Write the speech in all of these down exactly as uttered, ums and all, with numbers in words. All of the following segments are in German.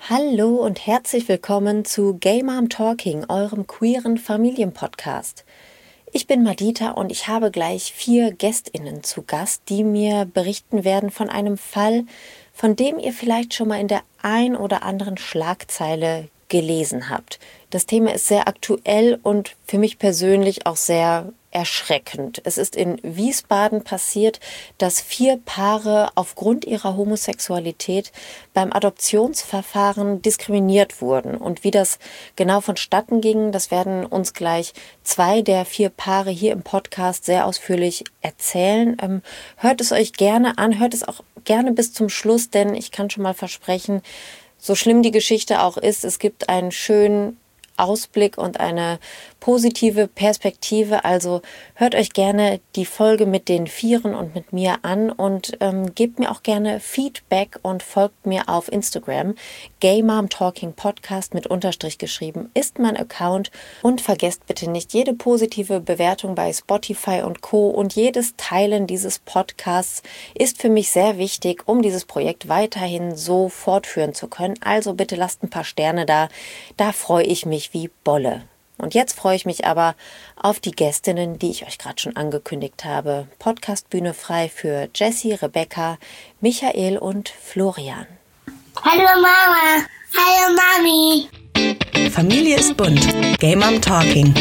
Hallo und herzlich willkommen zu Gay Mom Talking, eurem queeren Familienpodcast. Ich bin Madita und ich habe gleich vier GästInnen zu Gast, die mir berichten werden von einem Fall, von dem ihr vielleicht schon mal in der ein oder anderen Schlagzeile gelesen habt. Das Thema ist sehr aktuell und für mich persönlich auch sehr erschreckend. Es ist in Wiesbaden passiert, dass vier Paare aufgrund ihrer Homosexualität beim Adoptionsverfahren diskriminiert wurden. Und wie das genau vonstatten ging, das werden uns gleich zwei der vier Paare hier im Podcast sehr ausführlich erzählen. Ähm, hört es euch gerne an, hört es auch gerne bis zum Schluss, denn ich kann schon mal versprechen, so schlimm die Geschichte auch ist, es gibt einen schönen Ausblick und eine positive Perspektive. Also hört euch gerne die Folge mit den Vieren und mit mir an und ähm, gebt mir auch gerne Feedback und folgt mir auf Instagram. Gay Mom Talking Podcast mit Unterstrich geschrieben ist mein Account. Und vergesst bitte nicht, jede positive Bewertung bei Spotify und Co. und jedes Teilen dieses Podcasts ist für mich sehr wichtig, um dieses Projekt weiterhin so fortführen zu können. Also bitte lasst ein paar Sterne da. Da freue ich mich wie Bolle. Und jetzt freue ich mich aber auf die Gästinnen, die ich euch gerade schon angekündigt habe. Podcastbühne frei für Jessie, Rebecca, Michael und Florian. Hallo Mama, hallo Mami. Familie ist bunt. Gay Mom Talking.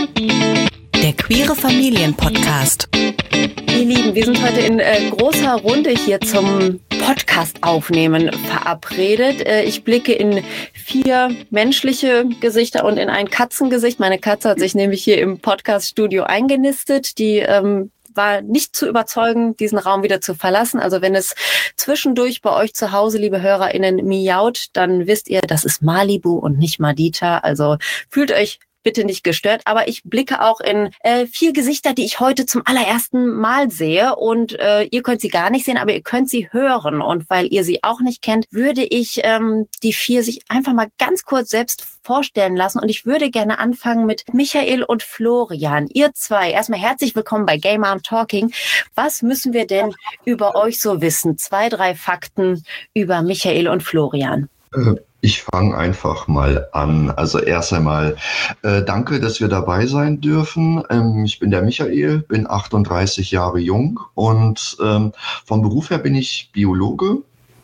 Der queere Familienpodcast. Ihr Lieben, wir sind heute in äh, großer Runde hier zum Podcast aufnehmen verabredet. Äh, ich blicke in vier menschliche Gesichter und in ein Katzengesicht. Meine Katze hat sich nämlich hier im Podcaststudio eingenistet. Die ähm, war nicht zu überzeugen, diesen Raum wieder zu verlassen. Also wenn es zwischendurch bei euch zu Hause, liebe HörerInnen, miaut, dann wisst ihr, das ist Malibu und nicht Madita. Also fühlt euch bitte nicht gestört, aber ich blicke auch in äh, vier Gesichter, die ich heute zum allerersten Mal sehe und äh, ihr könnt sie gar nicht sehen, aber ihr könnt sie hören und weil ihr sie auch nicht kennt, würde ich ähm, die vier sich einfach mal ganz kurz selbst vorstellen lassen und ich würde gerne anfangen mit Michael und Florian. Ihr zwei, erstmal herzlich willkommen bei Gay Mom Talking. Was müssen wir denn über euch so wissen? Zwei, drei Fakten über Michael und Florian. Ich fange einfach mal an. Also erst einmal äh, danke, dass wir dabei sein dürfen. Ähm, ich bin der Michael, bin achtunddreißig Jahre jung und ähm, vom Beruf her bin ich Biologe,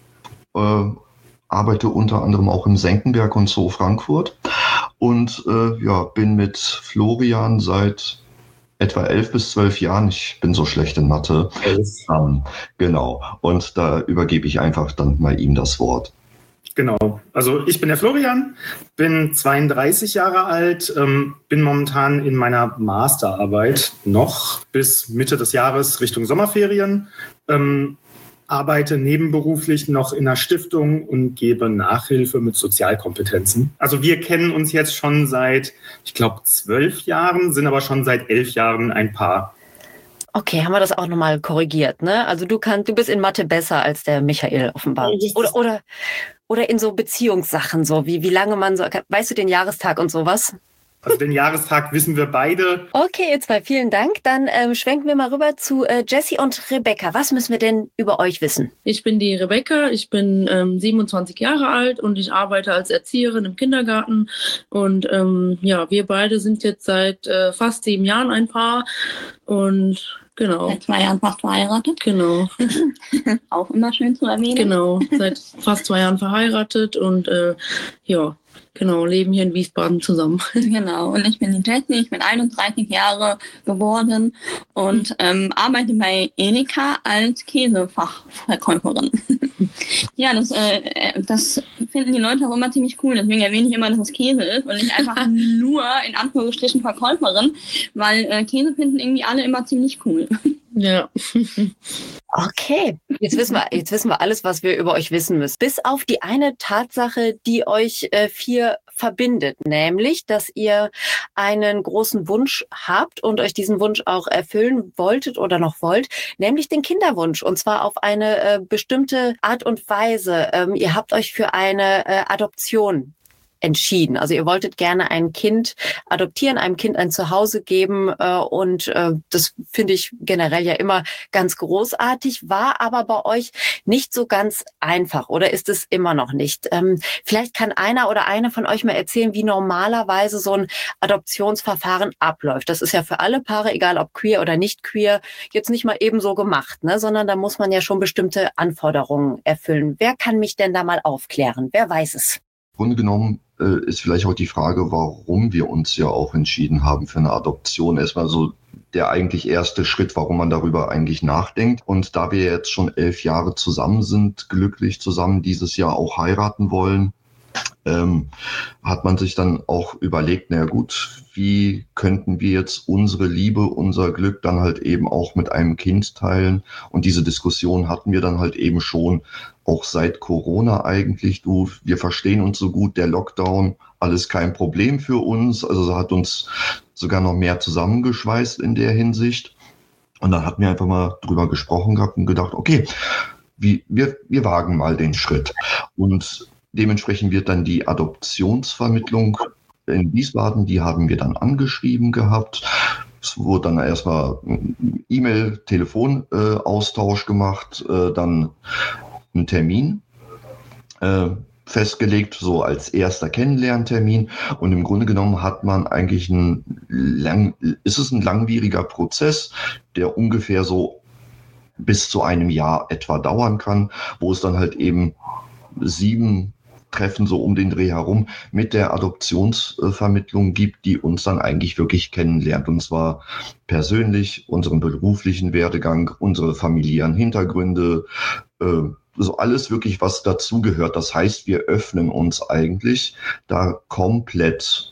äh, arbeite unter anderem auch im Senckenberg und Zoo Frankfurt und äh, ja, bin mit Florian seit etwa elf bis zwölf Jahren. Ich bin so schlecht in Mathe. Ähm, genau. Und da übergebe ich einfach dann mal ihm das Wort. Genau, also ich bin der Florian, bin zweiunddreißig Jahre alt, ähm, bin momentan in meiner Masterarbeit noch bis Mitte des Jahres Richtung Sommerferien, ähm, arbeite nebenberuflich noch in einer Stiftung und gebe Nachhilfe mit Sozialkompetenzen. Also wir kennen uns jetzt schon seit, ich glaube, zwölf Jahren, sind aber schon seit elf Jahren ein Paar. Okay, haben wir das auch nochmal korrigiert, ne? Also du kannst, du bist in Mathe besser als der Michael offenbar. Oder, oder, oder in so Beziehungssachen, so wie, wie lange man so, weißt du den Jahrestag und sowas? Also den Jahrestag wissen wir beide. Okay, ihr zwei, vielen Dank. Dann ähm, schwenken wir mal rüber zu äh, Jessie und Rebecca. Was müssen wir denn über euch wissen? Ich bin die Rebecca, ich bin ähm, siebenundzwanzig Jahre alt und ich arbeite als Erzieherin im Kindergarten. Und ähm, ja, wir beide sind jetzt seit äh, fast sieben Jahren ein Paar und genau. Seit zwei Jahren fast verheiratet. Genau. Auch immer schön zu erwähnen. Genau, seit fast zwei Jahren verheiratet und äh, ja, genau, leben hier in Wiesbaden zusammen. Genau, und ich bin die Jessie, ich bin einunddreißig Jahre geworden und ähm, arbeite bei Edeka als Käsefachverkäuferin. Ja, das, äh, das finden die Leute auch immer ziemlich cool, deswegen erwähne ich immer, dass es Käse ist und nicht einfach nur in Anführungsstrichen Verkäuferin, weil äh, Käse finden irgendwie alle immer ziemlich cool. Ja. Okay, jetzt wissen wir, jetzt wissen wir alles, was wir über euch wissen müssen. Bis auf die eine Tatsache, die euch äh, vier verbindet, nämlich, dass ihr einen großen Wunsch habt und euch diesen Wunsch auch erfüllen wolltet oder noch wollt, nämlich den Kinderwunsch und zwar auf eine äh, bestimmte Art und Weise. Ähm, ihr habt euch für eine äh, Adoption entschieden? Also ihr wolltet gerne ein Kind adoptieren, einem Kind ein Zuhause geben äh, und äh, das finde ich generell ja immer ganz großartig, war aber bei euch nicht so ganz einfach oder ist es immer noch nicht? Ähm, vielleicht kann einer oder eine von euch mal erzählen, wie normalerweise so ein Adoptionsverfahren abläuft. Das ist ja für alle Paare, egal ob queer oder nicht queer, jetzt nicht mal eben so gemacht, ne? Sondern da muss man ja schon bestimmte Anforderungen erfüllen. Wer kann mich denn da mal aufklären? Wer weiß es? Im Grunde genommen äh, ist vielleicht auch die Frage, warum wir uns ja auch entschieden haben für eine Adoption. Erstmal so der eigentlich erste Schritt, warum man darüber eigentlich nachdenkt. Und da wir jetzt schon elf Jahre zusammen sind, glücklich zusammen dieses Jahr auch heiraten wollen, ähm, hat man sich dann auch überlegt, na gut, wie könnten wir jetzt unsere Liebe, unser Glück dann halt eben auch mit einem Kind teilen? Und diese Diskussion hatten wir dann halt eben schon auch seit Corona eigentlich. Du, wir verstehen uns so gut, der Lockdown, alles kein Problem für uns. Also hat uns sogar noch mehr zusammengeschweißt in der Hinsicht. Und dann hatten wir einfach mal drüber gesprochen gehabt und gedacht, okay, wie, wir, wir wagen mal den Schritt. Und dementsprechend wird dann die Adoptionsvermittlung in Wiesbaden, die haben wir dann angeschrieben gehabt. Es wurde dann erstmal E-Mail, Telefonaustausch äh, gemacht, äh, dann ein Termin äh, festgelegt, so als erster Kennenlerntermin. Und im Grunde genommen hat man eigentlich ein lang, ist es ein langwieriger Prozess, der ungefähr so bis zu einem Jahr etwa dauern kann, wo es dann halt eben sieben Treffen so um den Dreh herum mit der Adoptionsvermittlung gibt, die uns dann eigentlich wirklich kennenlernt. Und zwar persönlich, unseren beruflichen Werdegang, unsere familiären Hintergründe, äh, so alles wirklich, was dazugehört. Das heißt, wir öffnen uns eigentlich da komplett.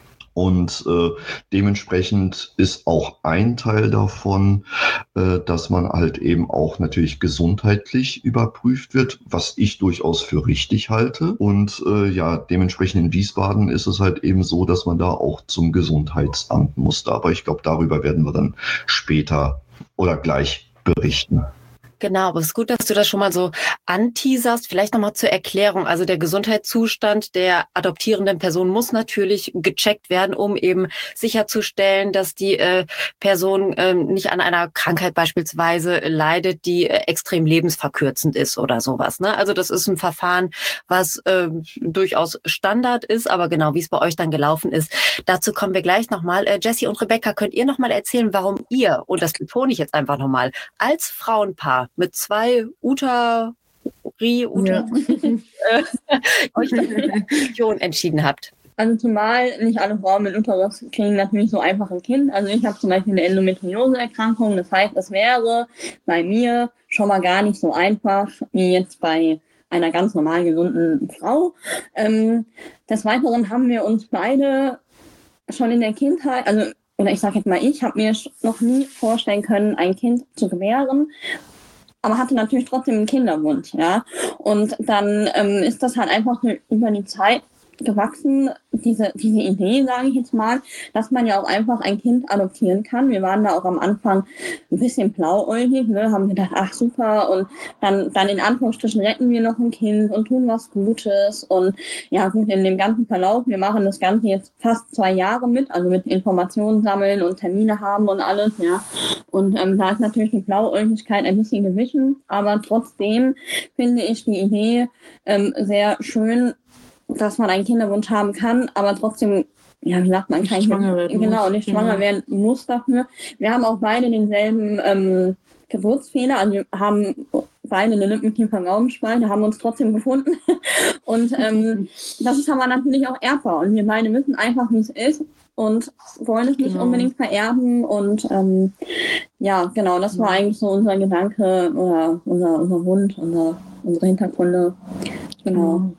Und äh, dementsprechend ist auch ein Teil davon, äh, dass man halt eben auch natürlich gesundheitlich überprüft wird, was ich durchaus für richtig halte. Und äh, ja, dementsprechend in Wiesbaden ist es halt eben so, dass man da auch zum Gesundheitsamt musste. Aber ich glaube, darüber werden wir dann später oder gleich berichten. Genau, aber es ist gut, dass du das schon mal so anteaserst. Vielleicht nochmal zur Erklärung. Also der Gesundheitszustand der adoptierenden Person muss natürlich gecheckt werden, um eben sicherzustellen, dass die äh, Person äh, nicht an einer Krankheit beispielsweise leidet, die äh, extrem lebensverkürzend ist oder sowas. Ne? Also das ist ein Verfahren, was äh, durchaus Standard ist, aber genau, wie es bei euch dann gelaufen ist, dazu kommen wir gleich nochmal. Äh, Jessie und Rebecca, könnt ihr nochmal erzählen, warum ihr, und das betone ich jetzt einfach nochmal, als Frauenpaar mit zwei Uta, Ri, Uta, ja. euch für die Adoption entschieden habt? Also zumal nicht alle Frauen mit Uterus kriegen natürlich so einfach ein Kind. Also ich habe zum Beispiel eine Endometriose-Erkrankung. Das heißt, es wäre bei mir schon mal gar nicht so einfach wie jetzt bei einer ganz normal gesunden Frau. Ähm, des Weiteren haben wir uns beide schon in der Kindheit, also oder ich sage jetzt mal, ich habe mir noch nie vorstellen können, ein Kind zu gebären, aber hatte natürlich trotzdem einen Kinderwunsch, ja. Und dann ähm, ist das halt einfach über die Zeit gewachsen, diese diese Idee, sage ich jetzt mal, dass man ja auch einfach ein Kind adoptieren kann. Wir waren da auch am Anfang ein bisschen blauäugig, ne, haben gedacht, ach super, und dann dann in Anführungsstrichen retten wir noch ein Kind und tun was Gutes. Und ja gut, in dem ganzen Verlauf, wir machen das Ganze jetzt fast zwei Jahre mit, also mit Informationen sammeln und Termine haben und alles, ja. Und ähm, da ist natürlich die Blauäugigkeit ein bisschen gewichen, aber trotzdem finde ich die Idee ähm, sehr schön, dass man einen Kinderwunsch haben kann, aber trotzdem, ja, wie sagt man, kein schwanger werden genau, muss. nicht schwanger ja. werden muss dafür. Wir haben auch beide denselben ähm, Geburtsfehler, also wir haben beide eine Lippenkiefer-Gaumenspalte, haben uns trotzdem gefunden. Und ähm, das ist aber natürlich auch erbbar und wir beide wissen einfach, wie es ist und wollen es nicht genau. unbedingt vererben. Und ähm, ja, genau, das war eigentlich so unser Gedanke oder unser, unser Wunsch, unser, unsere Hintergründe. Genau.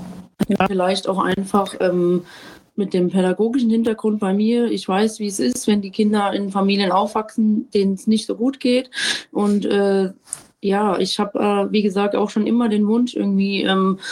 Ja, vielleicht auch einfach ähm, mit dem pädagogischen Hintergrund bei mir. Ich weiß, wie es ist, wenn die Kinder in Familien aufwachsen, denen es nicht so gut geht. Und äh, ja, ich habe, äh, wie gesagt, auch schon immer den Wunsch, irgendwie ähm,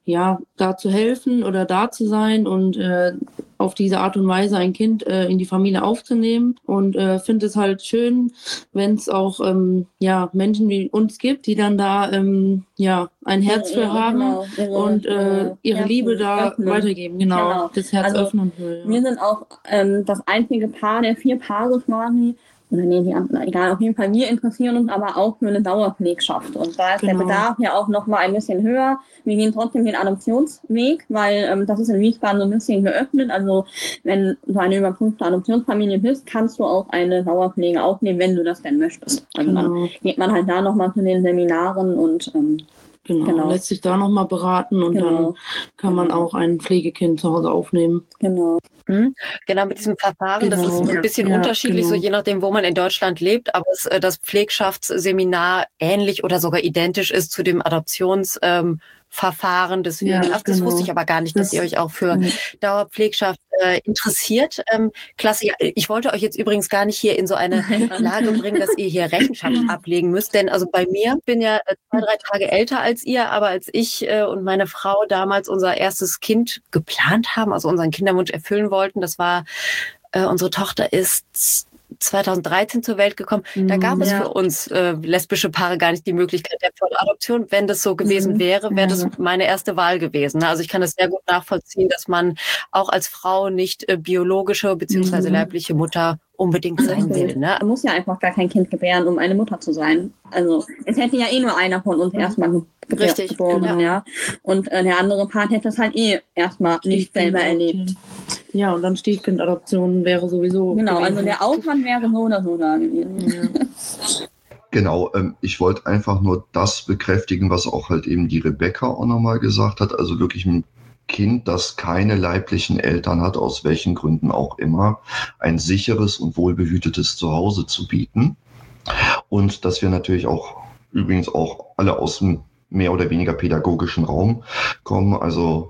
ja, da zu helfen oder da zu sein und äh, auf diese Art und Weise ein Kind äh, in die Familie aufzunehmen. Und äh, finde es halt schön, wenn es auch ähm, ja, Menschen wie uns gibt, die dann da ähm, ja, ein Herz für Ja, haben genau, ihre, und äh, ihre Herzen Liebe da öffnen. weitergeben. Genau, Genau. das Herz Also, öffnen will. Ja. Wir sind auch ähm, das einzige Paar der vier Paare quasi, oder nee, die anderen, egal, auf jeden Fall, wir interessieren uns aber auch für eine Dauerpflegschaft. Und da ist Genau. der Bedarf ja auch nochmal ein bisschen höher. Wir gehen trotzdem den Adoptionsweg, weil ähm, das ist in Wiesbaden so ein bisschen geöffnet. Also wenn du eine überprüfte Adoptionsfamilie bist, kannst du auch eine Dauerpflege aufnehmen, wenn du das denn möchtest. Also Genau. dann geht man halt da nochmal zu den Seminaren und ähm, Genau, Genau. lässt sich da nochmal beraten und Genau. dann kann man Genau. auch ein Pflegekind zu Hause aufnehmen. Genau. Mhm. Genau, mit diesem Verfahren, das Genau. ist ein bisschen Ja, unterschiedlich, genau. so je nachdem, wo man in Deutschland lebt, aber es, äh, das Pflegschaftsseminar ähnlich oder sogar identisch ist zu dem Adoptionsverfahren. Ähm, Deswegen, Ja, ach, das genau. wusste ich aber gar nicht, dass Das- ihr euch auch für Ja. Dauerpflegschaft äh, interessiert. Ähm, klasse, ja, ich wollte euch jetzt übrigens gar nicht hier in so eine Lage bringen, dass ihr hier Rechenschaft ablegen müsst, denn also bei mir, ich bin ja äh, zwei, drei Tage älter als ihr, aber als ich äh, und meine Frau damals unser erstes Kind geplant haben, also unseren Kinderwunsch erfüllen wollten, das war, äh, unsere Tochter ist zweitausenddreizehn zur Welt gekommen. Da gab es Ja. für uns äh, lesbische Paare gar nicht die Möglichkeit der Volladoption. Wenn das so gewesen Mhm. wäre, wäre das Ja. meine erste Wahl gewesen. Also ich kann das sehr gut nachvollziehen, dass man auch als Frau nicht äh, biologische bzw. Mhm. leibliche Mutter unbedingt sein will. Ne? Man muss ja einfach gar kein Kind gebären, um eine Mutter zu sein. Also es hätte ja eh nur einer von uns erstmal ge ge Richtig, geboren, genau. ja. Und äh, der andere Part hätte es halt eh erstmal nicht selber erlebt. Ja, und dann Stiefkindadoption wäre sowieso. Genau, gewesen. also der Aufwand wäre so oder so da gewesen. Ja. Genau, ähm, ich wollte einfach nur das bekräftigen, was auch halt eben die Rebecca auch nochmal gesagt hat. Also wirklich ein Kind, das keine leiblichen Eltern hat, aus welchen Gründen auch immer, ein sicheres und wohlbehütetes Zuhause zu bieten. Und dass wir natürlich auch übrigens auch alle aus dem mehr oder weniger pädagogischen Raum kommen. Also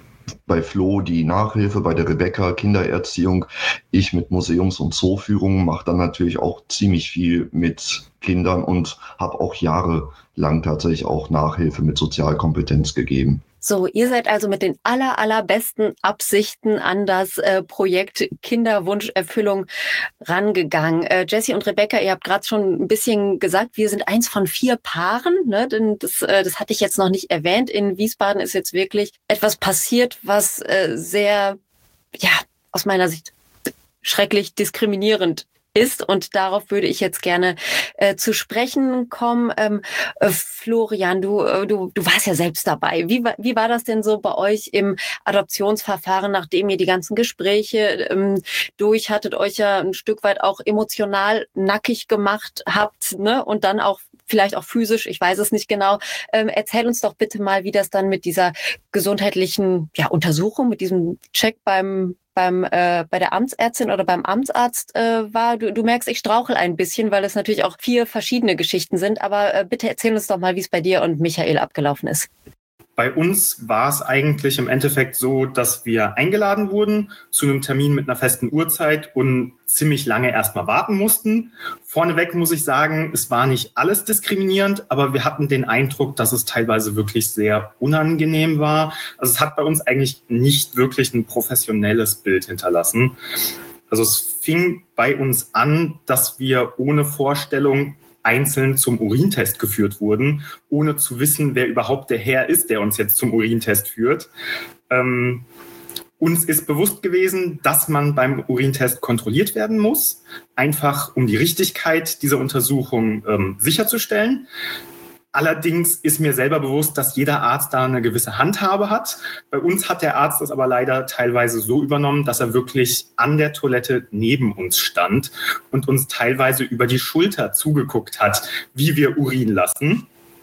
bei Flo die Nachhilfe, bei der Rebecca Kindererziehung, ich mit Museums- und Zooführungen mache dann natürlich auch ziemlich viel mit Kindern und habe auch jahrelang tatsächlich auch Nachhilfe mit Sozialkompetenz gegeben. So, ihr seid also mit den aller, allerbesten Absichten an das äh, Projekt Kinderwunscherfüllung rangegangen. Äh, Jessie und Rebecca, ihr habt gerade schon ein bisschen gesagt, wir sind eins von vier Paaren, ne? Denn das, äh, das hatte ich jetzt noch nicht erwähnt. In Wiesbaden ist jetzt wirklich etwas passiert, was äh, sehr, ja, aus meiner Sicht schrecklich diskriminierend ist, und darauf würde ich jetzt gerne äh, zu sprechen kommen. Ähm, äh, Florian, du, äh, du, du warst ja selbst dabei. Wie, wie war das denn so bei euch im Adoptionsverfahren, nachdem ihr die ganzen Gespräche ähm, durch hattet, euch ja ein Stück weit auch emotional nackig gemacht habt, ne? Und dann auch vielleicht auch physisch, ich weiß es nicht genau. Ähm, erzähl uns doch bitte mal, wie das dann mit dieser gesundheitlichen ja, Untersuchung, mit diesem Check beim beim äh, bei der Amtsärztin oder beim Amtsarzt äh, war. Du, du merkst, ich strauchel ein bisschen, weil es natürlich auch vier verschiedene Geschichten sind. Aber äh, bitte erzähl uns doch mal, wie es bei dir und Michael abgelaufen ist. Bei uns war es eigentlich im Endeffekt so, dass wir eingeladen wurden zu einem Termin mit einer festen Uhrzeit und ziemlich lange erstmal warten mussten. Vorneweg muss ich sagen, es war nicht alles diskriminierend, aber wir hatten den Eindruck, dass es teilweise wirklich sehr unangenehm war. Also es hat bei uns eigentlich nicht wirklich ein professionelles Bild hinterlassen. Also es fing bei uns an, dass wir ohne Vorstellung einzeln zum Urintest geführt wurden, ohne zu wissen, wer überhaupt der Herr ist, der uns jetzt zum Urintest führt. Ähm, uns ist bewusst gewesen, dass man beim Urintest kontrolliert werden muss, einfach um die Richtigkeit dieser Untersuchung ähm, sicherzustellen. Allerdings ist mir selber bewusst, dass jeder Arzt da eine gewisse Handhabe hat. Bei uns hat der Arzt das aber leider teilweise so übernommen, dass er wirklich an der Toilette neben uns stand und uns teilweise über die Schulter zugeguckt hat, wie wir Urin lassen.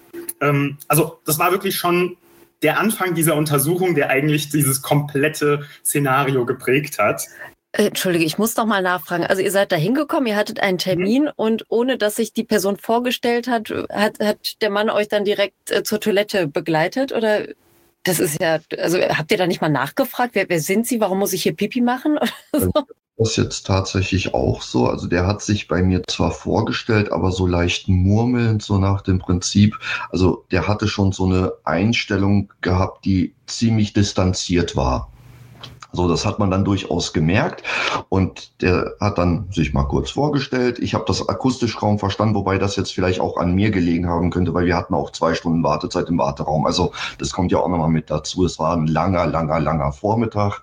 Ähm, also das war wirklich schon der Anfang dieser Untersuchung, der eigentlich dieses komplette Szenario geprägt hat. Entschuldige, ich muss doch mal nachfragen. Also ihr seid da hingekommen, ihr hattet einen Termin mhm. und ohne, dass sich die Person vorgestellt hat, hat, hat der Mann euch dann direkt äh, zur Toilette begleitet? Oder das ist ja, also habt ihr da nicht mal nachgefragt, wer, wer sind Sie, warum muss ich hier Pipi machen? Oder so? das jetzt tatsächlich auch so. Also der hat sich bei mir zwar vorgestellt, aber so leicht murmelnd, so nach dem Prinzip. Also der hatte schon so eine Einstellung gehabt, die ziemlich distanziert war. So, das hat man dann durchaus gemerkt und der hat dann sich mal kurz vorgestellt. Ich habe das akustisch kaum verstanden, wobei das jetzt vielleicht auch an mir gelegen haben könnte, weil wir hatten auch zwei Stunden Wartezeit im Warteraum. Also das kommt ja auch nochmal mit dazu. Es war ein langer, langer, langer Vormittag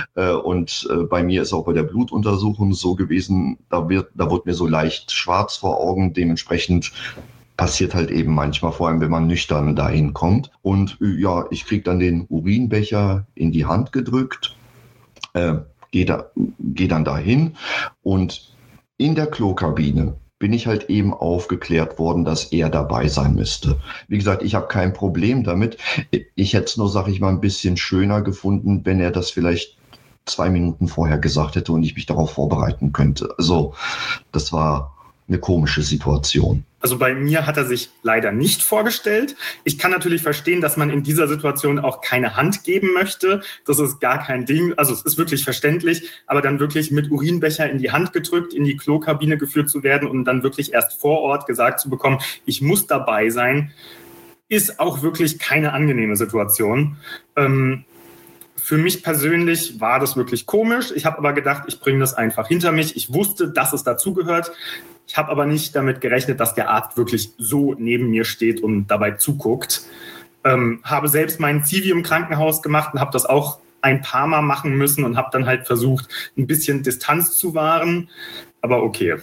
und bei mir ist auch bei der Blutuntersuchung so gewesen, da wird, da wurde mir so leicht schwarz vor Augen, dementsprechend passiert halt eben manchmal, vor allem wenn man nüchtern dahin kommt. Und ja, ich krieg dann den Urinbecher in die Hand gedrückt. Äh, gehe da, geh dann dahin und in der Klokabine bin ich halt eben aufgeklärt worden, dass er dabei sein müsste. Wie gesagt, ich habe kein Problem damit. Ich hätte es nur, sag ich mal, ein bisschen schöner gefunden, wenn er das vielleicht zwei Minuten vorher gesagt hätte und ich mich darauf vorbereiten könnte. Also das war eine komische Situation. Also bei mir hat er sich leider nicht vorgestellt. Ich kann natürlich verstehen, dass man in dieser Situation auch keine Hand geben möchte. Das ist gar kein Ding. Also es ist wirklich verständlich. Aber dann wirklich mit Urinbecher in die Hand gedrückt, in die Klokabine geführt zu werden und dann wirklich erst vor Ort gesagt zu bekommen, ich muss dabei sein, ist auch wirklich keine angenehme Situation. Ähm, Für mich persönlich war das wirklich komisch. Ich habe aber gedacht, ich bringe das einfach hinter mich. Ich wusste, dass es dazugehört. Ich habe aber nicht damit gerechnet, dass der Arzt wirklich so neben mir steht und dabei zuguckt. Ähm, habe selbst meinen Zivi im Krankenhaus gemacht und habe das auch ein paar Mal machen müssen und habe dann halt versucht, ein bisschen Distanz zu wahren. Aber okay.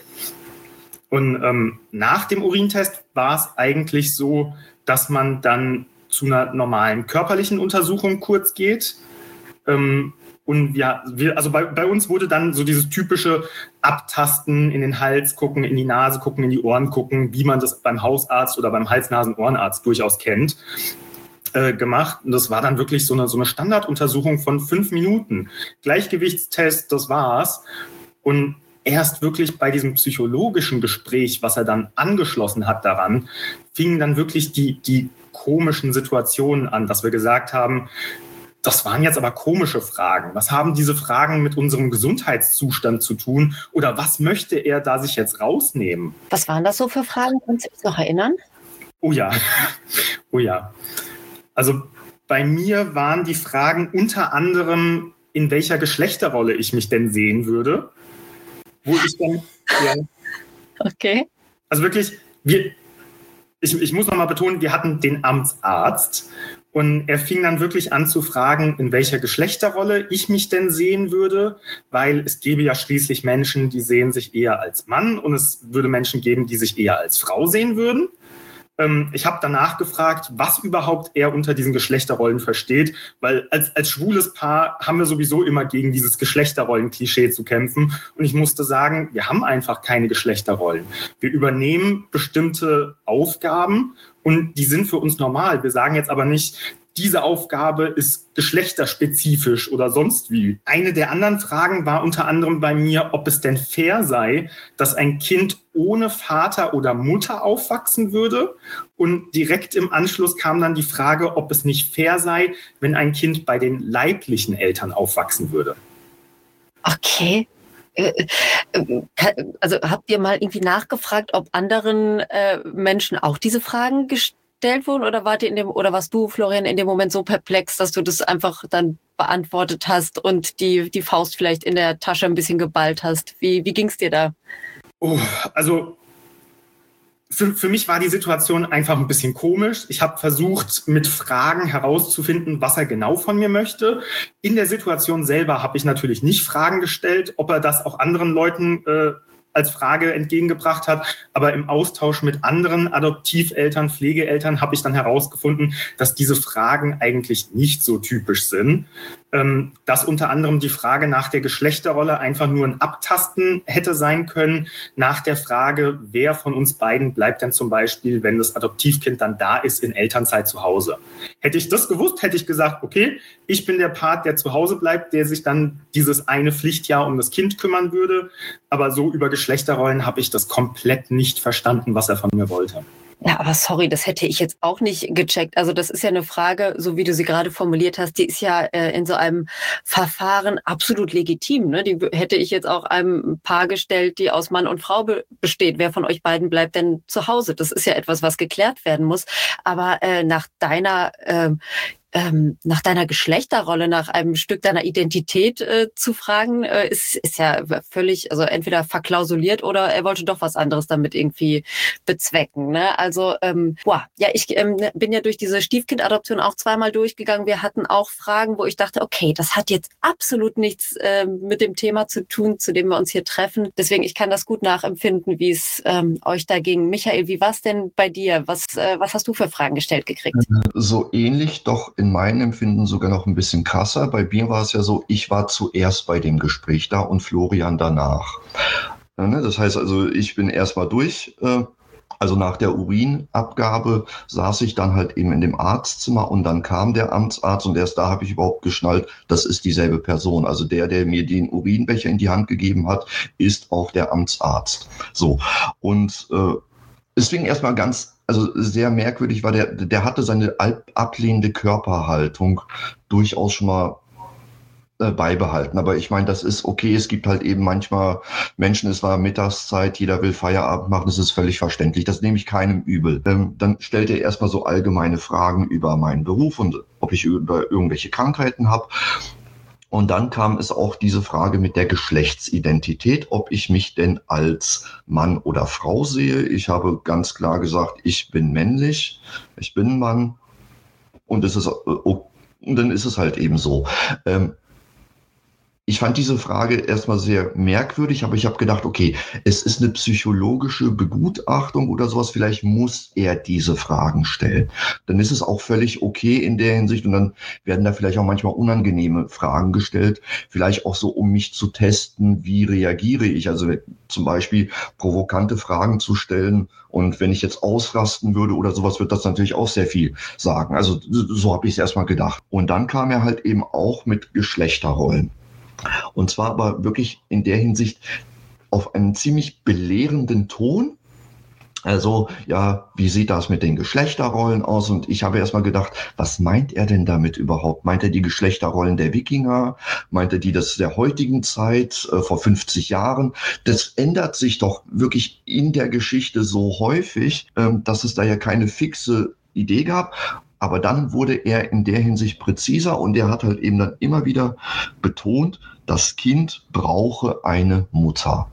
Und ähm, nach dem Urintest war es eigentlich so, dass man dann zu einer normalen körperlichen Untersuchung kurz geht. Ähm, und ja, wir, also bei, bei uns wurde dann so dieses typische Abtasten, in den Hals gucken, in die Nase gucken, in die Ohren gucken, wie man das beim Hausarzt oder beim Hals-Nasen-Ohrenarzt durchaus kennt, äh, gemacht. Und das war dann wirklich so eine, so eine Standarduntersuchung von fünf Minuten. Gleichgewichtstest, das war's. Und erst wirklich bei diesem psychologischen Gespräch, was er dann angeschlossen hat daran, fingen dann wirklich die, die komischen Situationen an, dass wir gesagt haben, das waren jetzt aber komische Fragen. Was haben diese Fragen mit unserem Gesundheitszustand zu tun? Oder was möchte er da sich jetzt rausnehmen? Was waren das so für Fragen? Kannst du dich noch erinnern? Oh ja, oh ja. Also bei mir waren die Fragen unter anderem, in welcher Geschlechterrolle ich mich denn sehen würde. Wo ich dann, ja. Okay. Also wirklich, wir, ich, ich muss nochmal betonen, wir hatten den Amtsarzt. Und er fing dann wirklich an zu fragen, in welcher Geschlechterrolle ich mich denn sehen würde, weil es gäbe ja schließlich Menschen, die sehen sich eher als Mann und es würde Menschen geben, die sich eher als Frau sehen würden. Ähm, ich habe danach gefragt, was überhaupt er unter diesen Geschlechterrollen versteht, weil als, als schwules Paar haben wir sowieso immer gegen dieses Geschlechterrollen-Klischee zu kämpfen. Und ich musste sagen, wir haben einfach keine Geschlechterrollen. Wir übernehmen bestimmte Aufgaben und die sind für uns normal. Wir sagen jetzt aber nicht, diese Aufgabe ist geschlechterspezifisch oder sonst wie. Eine der anderen Fragen war unter anderem bei mir, ob es denn fair sei, dass ein Kind ohne Vater oder Mutter aufwachsen würde. Und direkt im Anschluss kam dann die Frage, ob es nicht fair sei, wenn ein Kind bei den leiblichen Eltern aufwachsen würde. Okay. Also habt ihr mal irgendwie nachgefragt, ob anderen äh, Menschen auch diese Fragen gestellt wurden, oder wart ihr in dem, oder warst du, Florian, in dem Moment so perplex, dass du das einfach dann beantwortet hast und die, die Faust vielleicht in der Tasche ein bisschen geballt hast? Wie, wie ging es dir da? Oh, also für, für mich war die Situation einfach ein bisschen komisch. Ich habe versucht, mit Fragen herauszufinden, was er genau von mir möchte. In der Situation selber habe ich natürlich nicht Fragen gestellt, ob er das auch anderen Leuten äh, als Frage entgegengebracht hat. Aber im Austausch mit anderen Adoptiveltern, Pflegeeltern habe ich dann herausgefunden, dass diese Fragen eigentlich nicht so typisch sind. Ähm, dass unter anderem die Frage nach der Geschlechterrolle einfach nur ein Abtasten hätte sein können, nach der Frage, wer von uns beiden bleibt denn zum Beispiel, wenn das Adoptivkind dann da ist, in Elternzeit zu Hause. Hätte ich das gewusst, hätte ich gesagt, okay, ich bin der Part, der zu Hause bleibt, der sich dann dieses eine Pflichtjahr um das Kind kümmern würde. Aber so über Geschlechterrollen habe ich das komplett nicht verstanden, was er von mir wollte. Ja, aber sorry, das hätte ich jetzt auch nicht gecheckt. Also das ist ja eine Frage, so wie du sie gerade formuliert hast, die ist ja äh, in so einem Verfahren absolut legitim. Ne? Die hätte ich jetzt auch einem Paar gestellt, die aus Mann und Frau be- besteht. Wer von euch beiden bleibt denn zu Hause? Das ist ja etwas, was geklärt werden muss. Aber äh, nach deiner äh, Ähm, nach deiner Geschlechterrolle, nach einem Stück deiner Identität äh, zu fragen, äh, ist, ist ja völlig, also entweder verklausuliert oder er wollte doch was anderes damit irgendwie bezwecken. Ne? Also, ähm, boah, ja, ich ähm, bin ja durch diese Stiefkindadoption auch zweimal durchgegangen. Wir hatten auch Fragen, wo ich dachte, okay, das hat jetzt absolut nichts äh, mit dem Thema zu tun, zu dem wir uns hier treffen. Deswegen, ich kann das gut nachempfinden, wie es ähm, euch da ging. Michael, wie war es denn bei dir? Was, äh, was hast du für Fragen gestellt gekriegt? So ähnlich, doch in meinem Empfinden sogar noch ein bisschen krasser. Bei mir war es ja so, ich war zuerst bei dem Gespräch da und Florian danach. Das heißt also, ich bin erst mal durch, also nach der Urinabgabe saß ich dann halt eben in dem Arztzimmer und dann kam der Amtsarzt und erst da habe ich überhaupt geschnallt, das ist dieselbe Person. Also der, der mir den Urinbecher in die Hand gegeben hat, ist auch der Amtsarzt. So, und äh, deswegen erstmal ganz, also sehr merkwürdig war, der, der hatte seine ablehnende Körperhaltung durchaus schon mal äh, beibehalten. Aber ich meine, das ist okay. Es gibt halt eben manchmal Menschen, es war Mittagszeit, jeder will Feierabend machen, das ist völlig verständlich. Das nehme ich keinem übel. Ähm, dann stellt er erstmal so allgemeine Fragen über meinen Beruf und ob ich über irgendwelche Krankheiten habe. Und dann kam es auch diese Frage mit der Geschlechtsidentität, ob ich mich denn als Mann oder Frau sehe. Ich habe ganz klar gesagt, ich bin männlich, ich bin ein Mann und, es ist, und dann ist es halt eben so. Ähm, Ich fand diese Frage erstmal sehr merkwürdig, aber ich habe gedacht, okay, es ist eine psychologische Begutachtung oder sowas, vielleicht muss er diese Fragen stellen. Dann ist es auch völlig okay in der Hinsicht und dann werden da vielleicht auch manchmal unangenehme Fragen gestellt, vielleicht auch so, um mich zu testen, wie reagiere ich, also zum Beispiel provokante Fragen zu stellen und wenn ich jetzt ausrasten würde oder sowas, wird das natürlich auch sehr viel sagen. Also so habe ich es erstmal gedacht. Und dann kam er halt eben auch mit Geschlechterrollen. Und zwar aber wirklich in der Hinsicht auf einen ziemlich belehrenden Ton. Also, ja, wie sieht das mit den Geschlechterrollen aus? Und ich habe erstmal gedacht, was meint er denn damit überhaupt? Meint er die Geschlechterrollen der Wikinger? Meint er die des der heutigen Zeit, äh, vor fünfzig Jahren? Das ändert sich doch wirklich in der Geschichte so häufig, ähm, dass es da ja keine fixe Idee gab. Aber dann wurde er in der Hinsicht präziser und er hat halt eben dann immer wieder betont, das Kind brauche eine Mutter.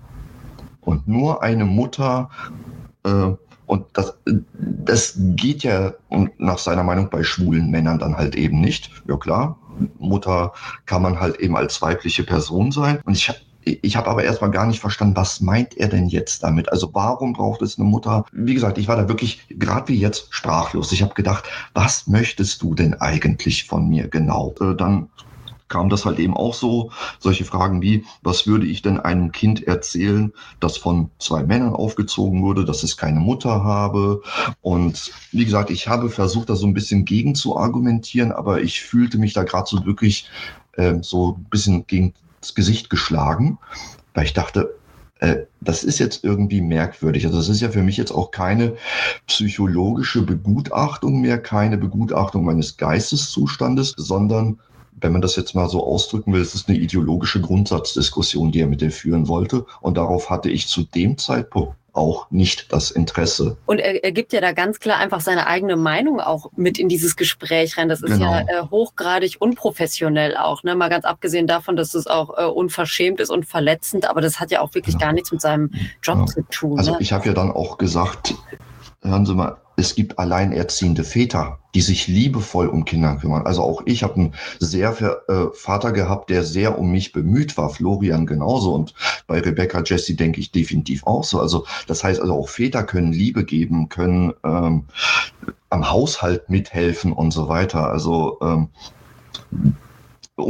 Und nur eine Mutter, äh, und das, das geht ja nach seiner Meinung bei schwulen Männern dann halt eben nicht. Ja klar, Mutter kann man halt eben als weibliche Person sein. Und ich Ich habe aber erstmal gar nicht verstanden, was meint er denn jetzt damit? Also warum braucht es eine Mutter? Wie gesagt, ich war da wirklich, gerade wie jetzt, sprachlos. Ich habe gedacht, was möchtest du denn eigentlich von mir genau? Äh, dann kam das halt eben auch so, solche Fragen wie, was würde ich denn einem Kind erzählen, das von zwei Männern aufgezogen wurde, dass es keine Mutter habe? Und wie gesagt, ich habe versucht, da so ein bisschen gegen zu argumentieren, aber ich fühlte mich da gerade so wirklich äh, so ein bisschen gegen das Gesicht geschlagen, weil ich dachte, äh, das ist jetzt irgendwie merkwürdig. Also das ist ja für mich jetzt auch keine psychologische Begutachtung mehr, keine Begutachtung meines Geisteszustandes, sondern, wenn man das jetzt mal so ausdrücken will, es ist eine ideologische Grundsatzdiskussion, die er mit dir führen wollte. Und darauf hatte ich zu dem Zeitpunkt auch nicht das Interesse. Und er, er gibt ja da ganz klar einfach seine eigene Meinung auch mit in dieses Gespräch rein. Das ist genau. ja äh, hochgradig unprofessionell auch, ne? Mal ganz abgesehen davon, dass es auch äh, unverschämt ist und verletzend, aber das hat ja auch wirklich genau. gar nichts mit seinem Job genau. zu tun. Also ne? ich habe ja dann auch gesagt, hören Sie mal, es gibt alleinerziehende Väter, die sich liebevoll um Kinder kümmern. Also auch ich habe einen sehr äh, Vater gehabt, der sehr um mich bemüht war. Florian genauso. Und bei Rebecca, Jessie denke ich definitiv auch so. Also das heißt also auch Väter können Liebe geben, können ähm, am Haushalt mithelfen und so weiter. Also ähm, und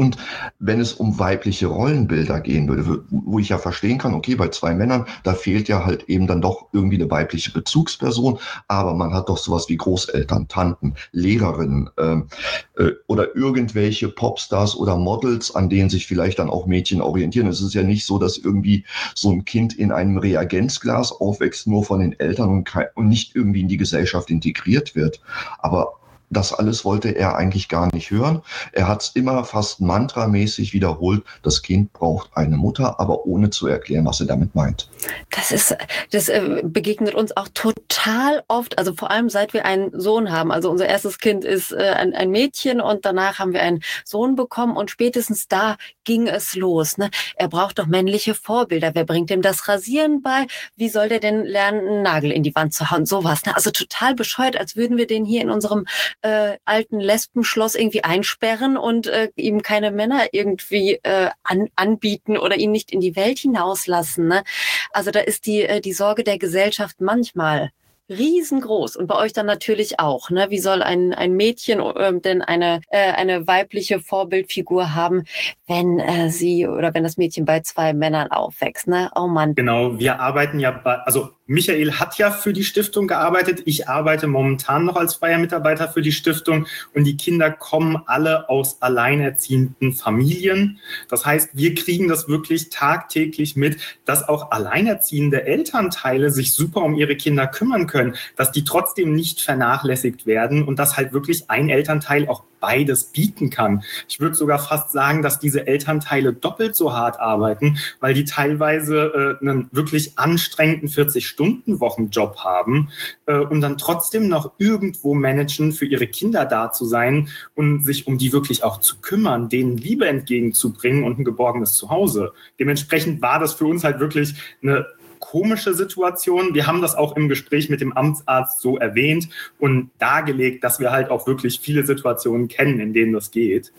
wenn es um weibliche Rollenbilder gehen würde, wo ich ja verstehen kann, okay, bei zwei Männern, da fehlt ja halt eben dann doch irgendwie eine weibliche Bezugsperson, aber man hat doch sowas wie Großeltern, Tanten, Lehrerinnen ähm, äh, oder irgendwelche Popstars oder Models, an denen sich vielleicht dann auch Mädchen orientieren. Es ist ja nicht so, dass irgendwie so ein Kind in einem Reagenzglas aufwächst, nur von den Eltern und, kein, und nicht irgendwie in die Gesellschaft integriert wird. Aber das alles wollte er eigentlich gar nicht hören. Er hat es immer fast mantramäßig wiederholt, das Kind braucht eine Mutter, aber ohne zu erklären, was er damit meint. Das ist, das äh, begegnet uns auch total oft, also vor allem seit wir einen Sohn haben. Also unser erstes Kind ist äh, ein, ein Mädchen und danach haben wir einen Sohn bekommen und spätestens da ging es los. Ne? Er braucht doch männliche Vorbilder. Wer bringt ihm das Rasieren bei? Wie soll der denn lernen, einen Nagel in die Wand zu hauen? Sowas. Ne? Also total bescheuert, als würden wir den hier in unserem Äh, alten Lesbenschloss irgendwie einsperren und äh, ihm keine Männer irgendwie äh, an, anbieten oder ihn nicht in die Welt hinauslassen. Ne? Also da ist die, äh, die Sorge der Gesellschaft manchmal riesengroß und bei euch dann natürlich auch. Ne? Wie soll ein, ein Mädchen äh, denn eine, äh, eine weibliche Vorbildfigur haben, wenn äh, sie oder wenn das Mädchen bei zwei Männern aufwächst? Ne? Oh Mann. Genau, wir arbeiten ja bei, also Michael hat ja für die Stiftung gearbeitet. Ich arbeite momentan noch als freier Mitarbeiter für die Stiftung und die Kinder kommen alle aus alleinerziehenden Familien. Das heißt, wir kriegen das wirklich tagtäglich mit, dass auch alleinerziehende Elternteile sich super um ihre Kinder kümmern können, dass die trotzdem nicht vernachlässigt werden und dass halt wirklich ein Elternteil auch beides bieten kann. Ich würde sogar fast sagen, dass diese Elternteile doppelt so hart arbeiten, weil die teilweise äh, einen wirklich anstrengenden vierzig-Stunden-Wochen-Job haben äh, und dann trotzdem noch irgendwo managen, für ihre Kinder da zu sein und sich um die wirklich auch zu kümmern, denen Liebe entgegenzubringen und ein geborgenes Zuhause. Dementsprechend war das für uns halt wirklich eine komische Situation. Wir haben das auch im Gespräch mit dem Amtsarzt so erwähnt und dargelegt, dass wir halt auch wirklich viele Situationen kennen, in denen das geht.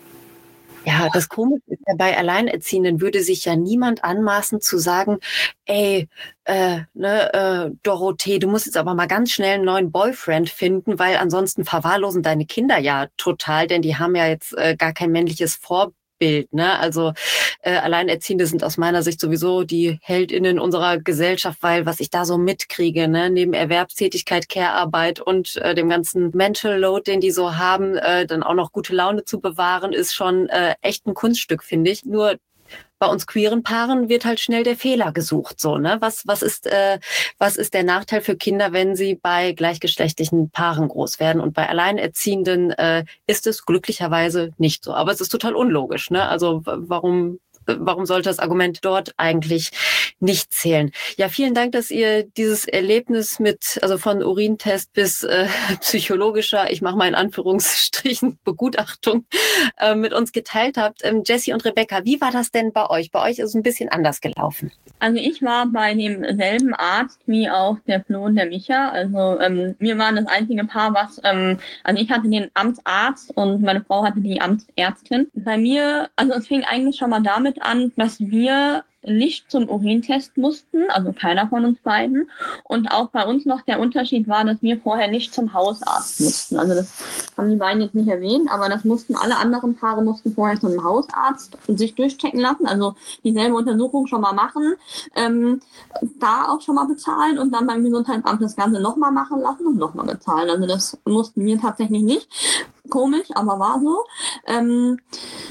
Ja, das Komische ist ja, bei Alleinerziehenden würde sich ja niemand anmaßen zu sagen, ey, äh, ne, äh, Dorothee, du musst jetzt aber mal ganz schnell einen neuen Boyfriend finden, weil ansonsten verwahrlosen deine Kinder ja total, denn die haben ja jetzt äh, gar kein männliches Vorbild. Bild, ne? Also äh, Alleinerziehende sind aus meiner Sicht sowieso die HeldInnen unserer Gesellschaft, weil was ich da so mitkriege, ne, neben Erwerbstätigkeit, Care-Arbeit und äh, dem ganzen Mental Load, den die so haben, äh, dann auch noch gute Laune zu bewahren, ist schon äh, echt ein Kunststück, finde ich. Nur bei uns queeren Paaren wird halt schnell der Fehler gesucht, so, ne? Was, was ist, äh, was ist der Nachteil für Kinder, wenn sie bei gleichgeschlechtlichen Paaren groß werden? Und bei Alleinerziehenden äh, ist es glücklicherweise nicht so. Aber es ist total unlogisch, ne? Also, warum, warum sollte das Argument dort eigentlich nicht zählen? Ja, vielen Dank, dass ihr dieses Erlebnis mit, also von Urintest bis äh, psychologischer, ich mache mal in Anführungsstrichen, Begutachtung, äh, mit uns geteilt habt. Ähm, Jessie und Rebecca, wie war das denn bei euch? Bei euch ist es ein bisschen anders gelaufen. Also ich war bei demselben Arzt wie auch der Flo und der Micha. Also ähm, wir waren das einzige Paar, was, ähm, also ich hatte den Amtsarzt und meine Frau hatte die Amtsärztin. Bei mir, also es fing eigentlich schon mal damit an, dass wir nicht zum Urintest mussten, also keiner von uns beiden. Und auch bei uns noch der Unterschied war, dass wir vorher nicht zum Hausarzt mussten. Also das haben die beiden jetzt nicht erwähnt, aber das mussten alle anderen Paare mussten vorher zum Hausarzt und sich durchchecken lassen, also dieselbe Untersuchung schon mal machen, ähm, da auch schon mal bezahlen und dann beim Gesundheitsamt das Ganze nochmal machen lassen und nochmal bezahlen. Also das mussten wir tatsächlich nicht. Komisch, aber war so. Ähm,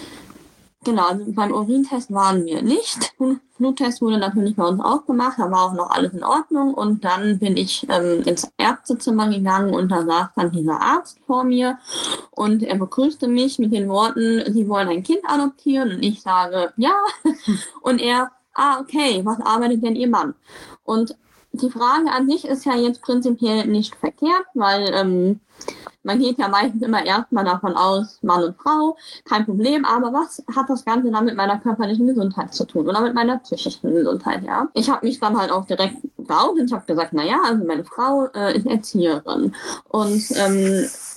Genau, also beim Urintest waren wir nicht. Bluttest wurde natürlich bei uns auch gemacht, da war auch noch alles in Ordnung. Und dann bin ich ähm, ins Ärztezimmer gegangen und da saß dann dieser Arzt vor mir und er begrüßte mich mit den Worten, Sie wollen ein Kind adoptieren? Und ich sage, ja. Und er, ah, okay, was arbeitet denn Ihr Mann? Und die Frage an sich ist ja jetzt prinzipiell nicht verkehrt, weil ähm, man geht ja meistens immer erstmal davon aus, Mann und Frau, kein Problem, aber was hat das Ganze dann mit meiner körperlichen Gesundheit zu tun oder mit meiner psychischen Gesundheit, ja? Ich habe mich dann halt auch direkt geoutet, ich habe gesagt, naja, also meine Frau äh, ist Erzieherin und ähm, das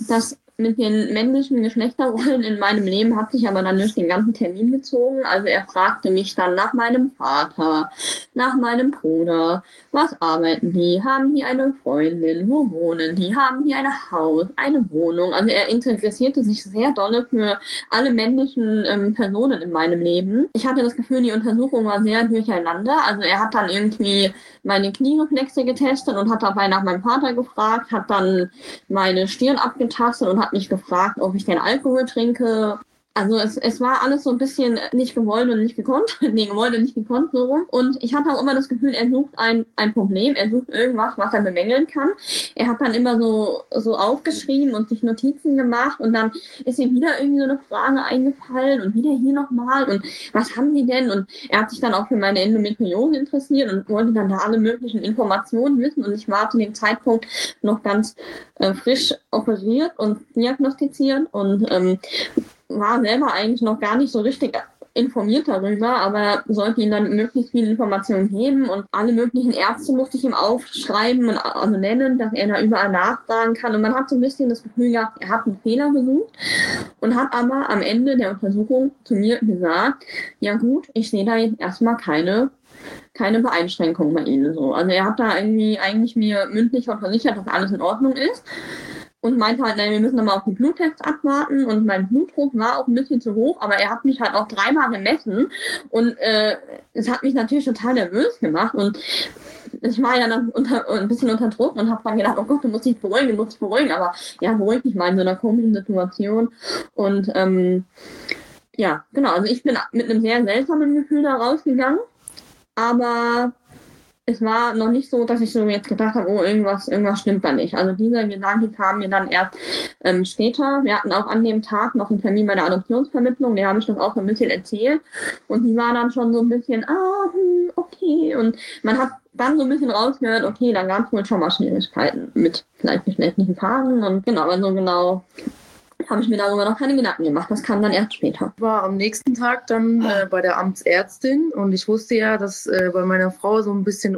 mit den männlichen Geschlechterrollen in meinem Leben hat sich aber dann durch den ganzen Termin gezogen. Also er fragte mich dann nach meinem Vater, nach meinem Bruder, was arbeiten die, haben die eine Freundin, wo wohnen die, haben die ein Haus, eine Wohnung. Also er interessierte sich sehr doll für alle männlichen ähm, Personen in meinem Leben. Ich hatte das Gefühl, die Untersuchung war sehr durcheinander. Also er hat dann irgendwie meine Knieflexe getestet und hat dabei nach meinem Vater gefragt, hat dann meine Stirn abgetastet und hat mich gefragt, ob ich den Alkohol trinke. Also es, es war alles so ein bisschen nicht gewollt und nicht gekonnt. nee, gewollt und nicht gekonnt, so rum. Und ich hatte auch immer das Gefühl, er sucht ein, ein Problem, er sucht irgendwas, was er bemängeln kann. Er hat dann immer so, so aufgeschrieben und sich Notizen gemacht und dann ist ihm wieder irgendwie so eine Frage eingefallen und wieder hier nochmal und was haben die denn? Und er hat sich dann auch für meine Endometriose interessiert und wollte dann da alle möglichen Informationen wissen und ich war zu dem Zeitpunkt noch ganz äh, frisch operiert und diagnostiziert und ähm, war selber eigentlich noch gar nicht so richtig informiert darüber, aber sollte ihm dann möglichst viele Informationen geben und alle möglichen Ärzte musste ich ihm aufschreiben und also nennen, dass er da überall nachfragen kann und man hat so ein bisschen das Gefühl gehabt, er hat einen Fehler gesucht und hat aber am Ende der Untersuchung zu mir gesagt, ja gut, ich sehe da jetzt erstmal keine keine Beeinschränkung bei Ihnen so. Also er hat da irgendwie eigentlich mir mündlich versichert, dass alles in Ordnung ist. Und meinte halt, nein, wir müssen nochmal auf die Bluttests abwarten und mein Blutdruck war auch ein bisschen zu hoch, aber er hat mich halt auch dreimal gemessen und äh, es hat mich natürlich total nervös gemacht und ich war ja dann unter, ein bisschen unter Druck und habe dann gedacht, oh Gott, du musst dich beruhigen, du musst dich beruhigen, aber ja, beruhigt mich mal in so einer komischen Situation und ähm, ja, genau, also ich bin mit einem sehr seltsamen Gefühl da rausgegangen, aber es war noch nicht so, dass ich so jetzt gedacht habe, oh, irgendwas, irgendwas stimmt da nicht. Also dieser Gedanke kam mir dann erst ähm, später. Wir hatten auch an dem Tag noch einen Termin bei der Adoptionsvermittlung, der habe ich das auch ein bisschen erzählt. Und die war dann schon so ein bisschen, ah, hm, okay. Und man hat dann so ein bisschen rausgehört, okay, da gab es wohl schon mal Schwierigkeiten mit vielleicht geschlechtlichen Paaren. Und genau, also genau habe ich mir darüber noch keine Gedanken gemacht. Das kam dann erst später. Ich war am nächsten Tag dann äh, bei der Amtsärztin und ich wusste ja, dass äh, bei meiner Frau so ein bisschen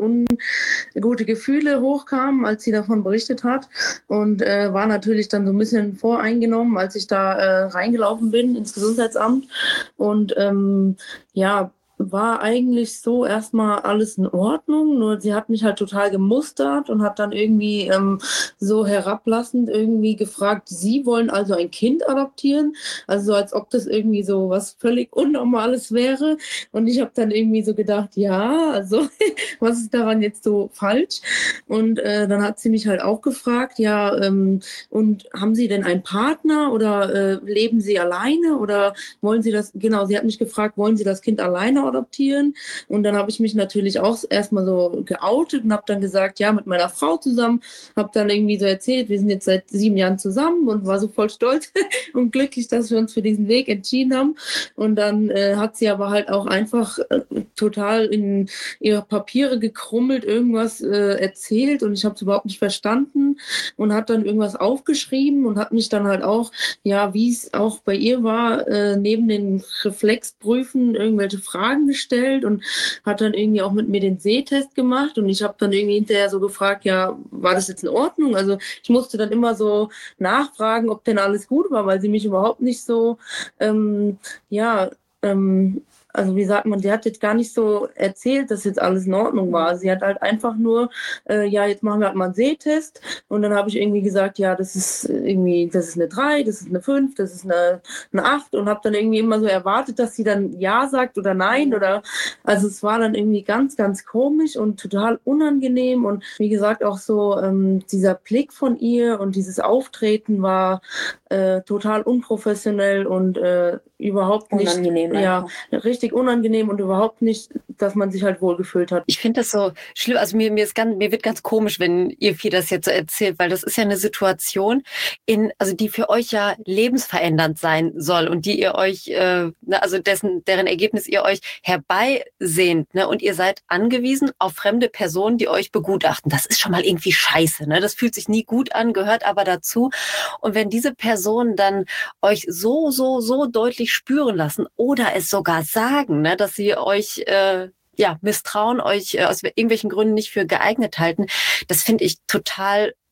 ungute Gefühle hochkamen, als sie davon berichtet hat und äh, war natürlich dann so ein bisschen voreingenommen, als ich da äh, reingelaufen bin ins Gesundheitsamt und ähm, ja, war eigentlich so erstmal alles in Ordnung, nur sie hat mich halt total gemustert und hat dann irgendwie ähm, so herablassend irgendwie gefragt, sie wollen also ein Kind adoptieren, also so als ob das irgendwie so was völlig Unnormales wäre und ich habe dann irgendwie so gedacht, ja, also was ist daran jetzt so falsch? Und äh, dann hat sie mich halt auch gefragt, ja, ähm, und haben Sie denn einen Partner oder äh, leben Sie alleine oder wollen Sie das, genau, sie hat mich gefragt, wollen Sie das Kind alleine adoptieren? Und dann habe ich mich natürlich auch erstmal so geoutet und habe dann gesagt, ja, mit meiner Frau zusammen, habe dann irgendwie so erzählt, wir sind jetzt seit sieben Jahren zusammen und war so voll stolz und glücklich, dass wir uns für diesen Weg entschieden haben. Und dann äh, hat sie aber halt auch einfach äh, total in ihre Papiere gekrummelt, irgendwas äh, erzählt und ich habe es überhaupt nicht verstanden und hat dann irgendwas aufgeschrieben und hat mich dann halt auch, ja, wie es auch bei ihr war, äh, neben den Reflexprüfen irgendwelche Fragen gestellt und hat dann irgendwie auch mit mir den Sehtest gemacht und ich habe dann irgendwie hinterher so gefragt, ja, war das jetzt in Ordnung? Also ich musste dann immer so nachfragen, ob denn alles gut war, weil sie mich überhaupt nicht so, ähm, ja, ähm, also wie sagt man, die hat jetzt gar nicht so erzählt, dass jetzt alles in Ordnung war. Sie hat halt einfach nur, äh, ja, jetzt machen wir halt mal einen Sehtest. Und dann habe ich irgendwie gesagt, ja, das ist irgendwie, das ist eine drei, das ist eine fünf, das ist eine, eine acht und habe dann irgendwie immer so erwartet, dass sie dann ja sagt oder nein oder, also es war dann irgendwie ganz, ganz komisch und total unangenehm und wie gesagt auch so ähm, dieser Blick von ihr und dieses Auftreten war äh, total unprofessionell und äh, überhaupt nicht, unangenehm, ja, richtig unangenehm und überhaupt nicht, dass man sich halt wohlgefühlt hat. Ich finde das so schlimm, also mir, mir, ist ganz, mir wird ganz komisch, wenn ihr vier das jetzt so erzählt, weil das ist ja eine Situation, in, also die für euch ja lebensverändernd sein soll und die ihr euch, äh, also dessen, deren Ergebnis ihr euch herbeisehnt, ne? Und ihr seid angewiesen auf fremde Personen, die euch begutachten. Das ist schon mal irgendwie scheiße, ne? Das fühlt sich nie gut an, gehört aber dazu. Und wenn diese Personen dann euch so, so, so deutlich spüren lassen oder es sogar sagen, ne, dass sie euch äh, ja misstrauen, euch äh, aus irgendwelchen Gründen nicht für geeignet halten, das finde ich total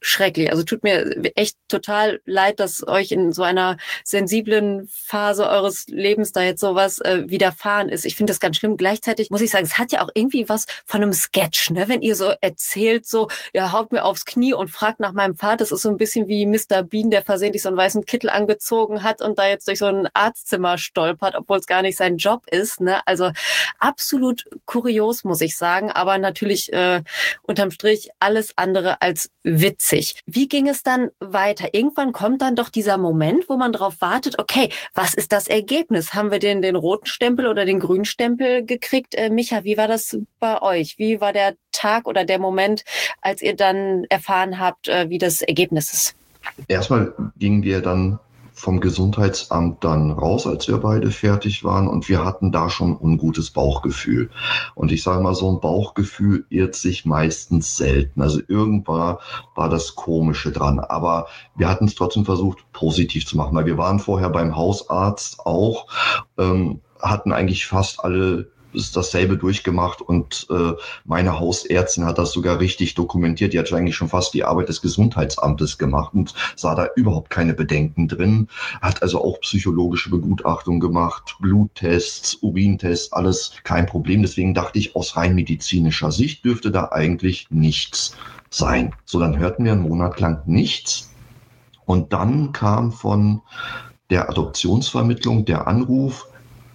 schrecklich. Also tut mir echt total leid, dass euch in so einer sensiblen Phase eures Lebens da jetzt sowas äh, widerfahren ist. Ich finde das ganz schlimm. Gleichzeitig muss ich sagen, es hat ja auch irgendwie was von einem Sketch, ne? Wenn ihr so erzählt, so, ja, haut mir aufs Knie und fragt nach meinem Vater. Das ist so ein bisschen wie Mister Bean, der versehentlich so einen weißen Kittel angezogen hat und da jetzt durch so ein Arztzimmer stolpert, obwohl es gar nicht sein Job ist, ne? Also absolut kurios, muss ich sagen, aber natürlich äh, unterm Strich alles andere als witzig. Wie ging es dann weiter? Irgendwann kommt dann doch dieser Moment, wo man drauf wartet, okay, was ist das Ergebnis? Haben wir den, den roten Stempel oder den grünen Stempel gekriegt? Äh, Micha, wie war das bei euch? Wie war der Tag oder der Moment, als ihr dann erfahren habt, äh, wie das Ergebnis ist? Erstmal gingen wir dann vom Gesundheitsamt dann raus, als wir beide fertig waren, und wir hatten da schon ein ungutes Bauchgefühl. Und ich sage mal, so ein Bauchgefühl irrt sich meistens selten. Also irgendwann war das Komische dran. Aber wir hatten es trotzdem versucht, positiv zu machen, weil wir waren vorher beim Hausarzt auch, ähm, hatten eigentlich fast alle ist dasselbe durchgemacht und äh, meine Hausärztin hat das sogar richtig dokumentiert. Die hat eigentlich schon fast die Arbeit des Gesundheitsamtes gemacht und sah da überhaupt keine Bedenken drin. Hat also auch psychologische Begutachtung gemacht, Bluttests, Urintests, alles kein Problem. Deswegen dachte ich, aus rein medizinischer Sicht dürfte da eigentlich nichts sein. So, dann hörten wir einen Monat lang nichts und dann kam von der Adoptionsvermittlung der Anruf,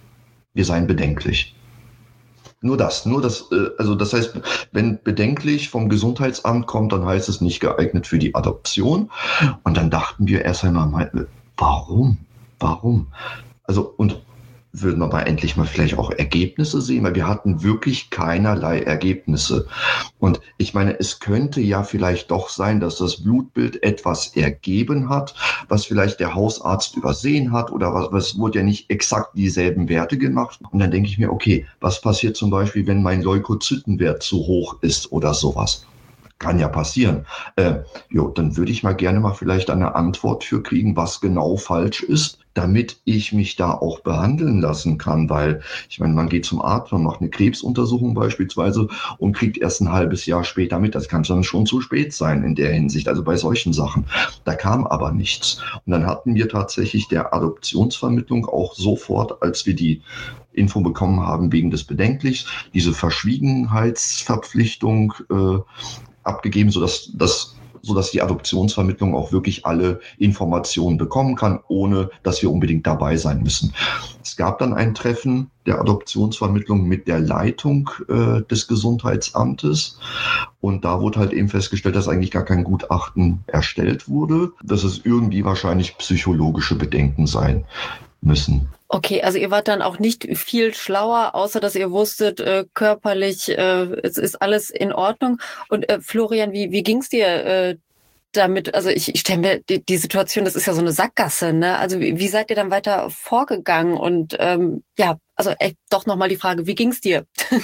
wir seien bedenklich. Nur das, nur das, also das heißt, wenn bedenklich vom Gesundheitsamt kommt, dann heißt es nicht geeignet für die Adoption. Und dann dachten wir erst einmal, warum? Warum? Also, und würden wir mal endlich mal vielleicht auch Ergebnisse sehen, weil wir hatten wirklich keinerlei Ergebnisse. Und ich meine, es könnte ja vielleicht doch sein, dass das Blutbild etwas ergeben hat, was vielleicht der Hausarzt übersehen hat oder was, was wurde ja nicht exakt dieselben Werte gemacht. Und dann denke ich mir, okay, was passiert zum Beispiel, wenn mein Leukozytenwert zu hoch ist oder sowas? Kann ja passieren. Äh, jo, dann würde ich mal gerne mal vielleicht eine Antwort für kriegen, was genau falsch ist, damit ich mich da auch behandeln lassen kann, weil ich meine, man geht zum Arzt, man macht eine Krebsuntersuchung beispielsweise und kriegt erst ein halbes Jahr später mit. Das kann dann schon zu spät sein in der Hinsicht, also bei solchen Sachen. Da kam aber nichts. Und dann hatten wir tatsächlich der Adoptionsvermittlung auch sofort, als wir die Info bekommen haben wegen des Bedenklichs, diese Verschwiegenheitsverpflichtung äh, abgegeben, sodass das sodass die Adoptionsvermittlung auch wirklich alle Informationen bekommen kann, ohne dass wir unbedingt dabei sein müssen. Es gab dann ein Treffen der Adoptionsvermittlung mit der Leitung äh, des Gesundheitsamtes und da wurde halt eben festgestellt, dass eigentlich gar kein Gutachten erstellt wurde, dass es irgendwie wahrscheinlich psychologische Bedenken sein müssen. Okay, also ihr wart dann auch nicht viel schlauer, außer dass ihr wusstet, äh, körperlich, äh, es ist alles in Ordnung. Und äh, Florian, wie, wie ging's dir äh, damit? Also ich, ich stelle mir die, die Situation, das ist ja so eine Sackgasse, ne? Also wie, wie seid ihr dann weiter vorgegangen? Und ähm, ja, also echt doch nochmal die Frage, wie ging's dir?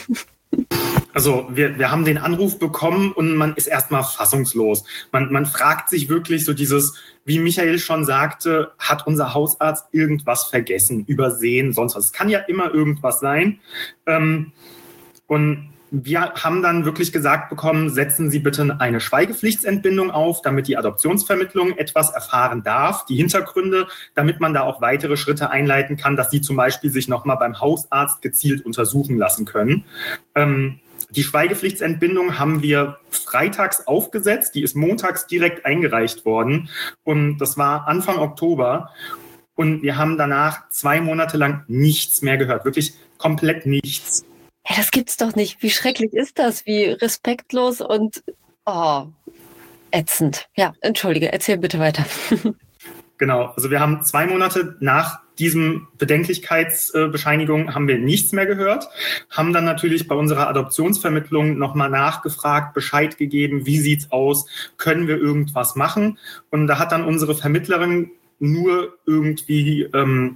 Also wir, wir haben den Anruf bekommen und man ist erstmal fassungslos. Man, man fragt sich wirklich so dieses, wie Michael schon sagte, hat unser Hausarzt irgendwas vergessen, übersehen, sonst was. Es kann ja immer irgendwas sein. Ähm, und wir haben dann wirklich gesagt bekommen, setzen Sie bitte eine Schweigepflichtsentbindung auf, damit die Adoptionsvermittlung etwas erfahren darf, die Hintergründe, damit man da auch weitere Schritte einleiten kann, dass Sie zum Beispiel sich nochmal beim Hausarzt gezielt untersuchen lassen können. Ähm, Die Schweigepflichtsentbindung haben wir freitags aufgesetzt, die ist montags direkt eingereicht worden und das war Anfang Oktober und wir haben danach zwei Monate lang nichts mehr gehört, wirklich komplett nichts. Ja, das gibt's doch nicht. Wie schrecklich ist das? Wie respektlos und oh, ätzend. Ja, entschuldige, erzähl bitte weiter. Genau, also wir haben zwei Monate nach diesem Bedenklichkeitsbescheinigung haben wir nichts mehr gehört, haben dann natürlich bei unserer Adoptionsvermittlung nochmal nachgefragt, Bescheid gegeben, wie sieht's aus, können wir irgendwas machen? Und da hat dann unsere Vermittlerin nur irgendwie ähm,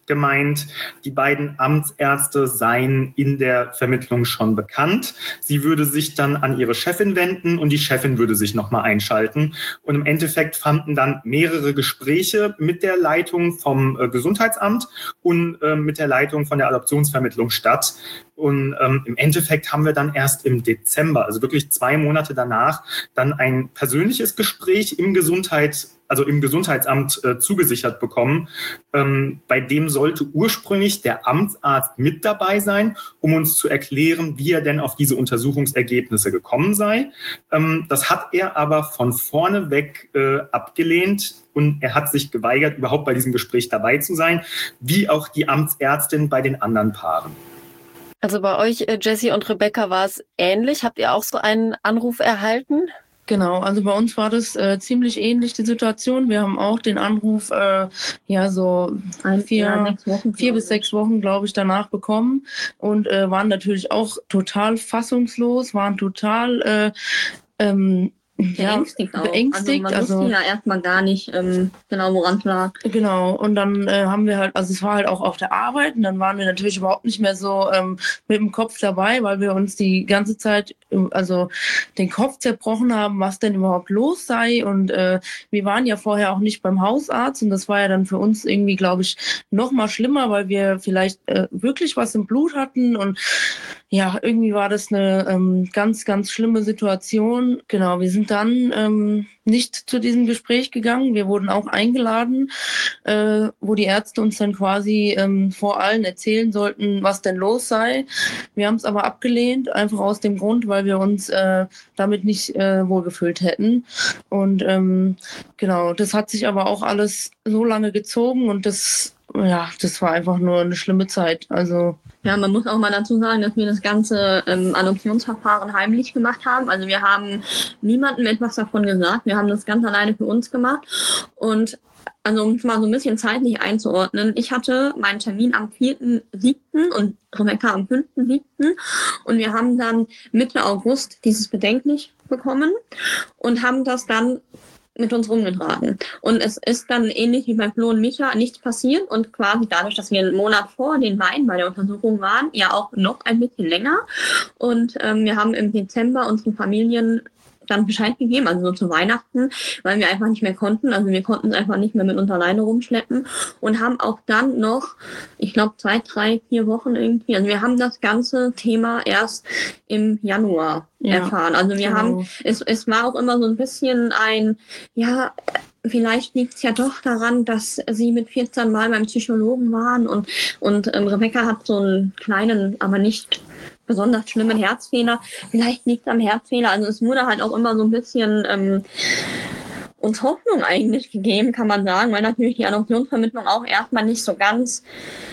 gemeint, die beiden Amtsärzte seien in der Vermittlung schon bekannt. Sie würde sich dann an ihre Chefin wenden und die Chefin würde sich nochmal einschalten. Und im Endeffekt fanden dann mehrere Gespräche mit der Leitung vom äh, Gesundheitsamt und äh, mit der Leitung von der Adoptionsvermittlung statt. Und ähm, im Endeffekt haben wir dann erst im Dezember, also wirklich zwei Monate danach, dann ein persönliches Gespräch im Gesundheit, also im Gesundheitsamt äh, zugesichert bekommen. Ähm, bei dem sollte ursprünglich der Amtsarzt mit dabei sein, um uns zu erklären, wie er denn auf diese Untersuchungsergebnisse gekommen sei. Ähm, das hat er aber von vorne weg äh, abgelehnt. Und er hat sich geweigert, überhaupt bei diesem Gespräch dabei zu sein, wie auch die Amtsärztin bei den anderen Paaren. Also bei euch, Jessie und Rebecca, war es ähnlich. Habt ihr auch so einen Anruf erhalten? Genau, also bei uns war das äh, ziemlich ähnlich, die Situation. Wir haben auch den Anruf äh, ja so ein, vier, ja, sechs Wochen, vier bis sechs Wochen, glaube ich, danach bekommen und äh, waren natürlich auch total fassungslos, waren total äh, ähm, Beängstigt ja, auch. beängstigt. Also man wusste also, ja erstmal gar nicht ähm, genau, woran es lag. Genau, und dann äh, haben wir halt, also es war halt auch auf der Arbeit und dann waren wir natürlich überhaupt nicht mehr so ähm, mit dem Kopf dabei, weil wir uns die ganze Zeit also den Kopf zerbrochen haben, was denn überhaupt los sei und äh, wir waren ja vorher auch nicht beim Hausarzt und das war ja dann für uns irgendwie, glaube ich, noch mal schlimmer, weil wir vielleicht äh, wirklich was im Blut hatten und ja, irgendwie war das eine ähm, ganz, ganz schlimme Situation. Genau, wir sind dann ähm, nicht zu diesem Gespräch gegangen. Wir wurden auch eingeladen, äh, wo die Ärzte uns dann quasi ähm, vor allen erzählen sollten, was denn los sei. Wir haben es aber abgelehnt, einfach aus dem Grund, weil wir uns äh, damit nicht äh, wohlgefühlt hätten. Und ähm, genau, das hat sich aber auch alles so lange gezogen und das, ja, das war einfach nur eine schlimme Zeit. Also ja, man muss auch mal dazu sagen, dass wir das ganze ähm, Adoptionsverfahren heimlich gemacht haben. Also wir haben niemandem etwas davon gesagt. Wir haben das ganz alleine für uns gemacht. Und also um es mal so ein bisschen zeitlich einzuordnen, ich hatte meinen Termin am vierten siebten und Rebecca am fünften siebten und wir haben dann Mitte August dieses bedenklich bekommen und haben das dann mit uns rumgetragen. Und es ist dann ähnlich wie bei Flo und Micha nichts passiert und quasi dadurch, dass wir einen Monat vor den beiden bei der Untersuchung waren, ja auch noch ein bisschen länger. Und ähm, wir haben im Dezember unseren Familien dann Bescheid gegeben, also so zu Weihnachten, weil wir einfach nicht mehr konnten. Also wir konnten es einfach nicht mehr mit uns alleine rumschleppen und haben auch dann noch, ich glaube, zwei, drei, vier Wochen irgendwie, also wir haben das ganze Thema erst im Januar ja, erfahren. Also wir genau. haben, es, es war auch immer so ein bisschen ein, ja, vielleicht liegt es ja doch daran, dass sie mit vierzehn Mal beim Psychologen waren und, und ähm, Rebecca hat so einen kleinen, aber nicht besonders schlimmen Herzfehler. Vielleicht liegt es am Herzfehler. Also es wurde halt auch immer so ein bisschen ähm, uns Hoffnung eigentlich gegeben, kann man sagen, weil natürlich die Adoptionsvermittlung auch erstmal nicht so ganz,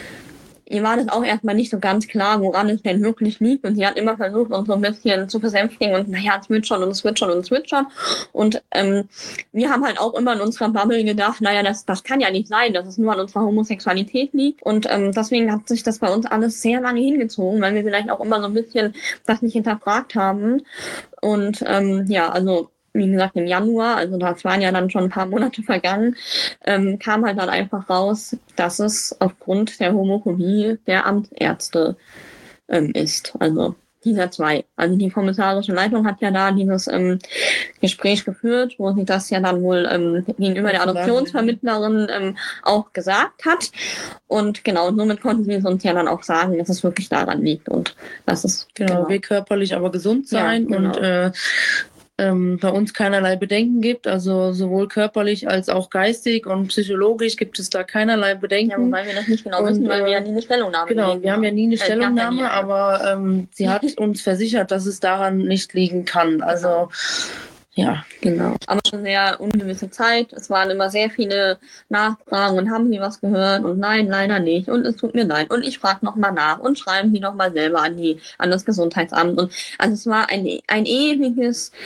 ihr war das auch erstmal nicht so ganz klar, woran es denn wirklich liegt. Und sie hat immer versucht, uns so ein bisschen zu besänftigen und naja, es wird schon und es wird schon und es wird schon. Und ähm, wir haben halt auch immer in unserer Bubble gedacht, naja, das, das kann ja nicht sein, dass es nur an unserer Homosexualität liegt. Und ähm, deswegen hat sich das bei uns alles sehr lange hingezogen, weil wir vielleicht auch immer so ein bisschen das nicht hinterfragt haben. Und ähm, ja, also wie gesagt, im Januar, also das waren ja dann schon ein paar Monate vergangen, ähm, kam halt dann einfach raus, dass es aufgrund der Homophobie der Amtsärzte ähm, ist. Also dieser zwei. Also die kommissarische Leitung hat ja da dieses ähm, Gespräch geführt, wo sie das ja dann wohl ähm, gegenüber der Adoptionsvermittlerin ähm, auch gesagt hat. Und genau, somit konnten sie es uns ja dann auch sagen, dass es wirklich daran liegt und dass es genau, genau. wir körperlich aber gesund sein ja, genau. und äh, Ähm, bei uns keinerlei Bedenken gibt, also sowohl körperlich als auch geistig und psychologisch gibt es da keinerlei Bedenken. Ja, wobei wir das nicht genau und, wissen, weil wir ja nie eine Stellungnahme Genau, haben. wir haben ja nie eine äh, Stellungnahme, ja aber ähm, sie hat uns versichert, dass es daran nicht liegen kann. Also ja, genau. Aber eine sehr ungewisse Zeit. Es waren immer sehr viele Nachfragen und haben Sie was gehört? Und nein, leider nicht. Und es tut mir leid. Und ich frage nochmal nach und schreiben Sie nochmal selber an die, an das Gesundheitsamt. Und also es war ein, ein ewiges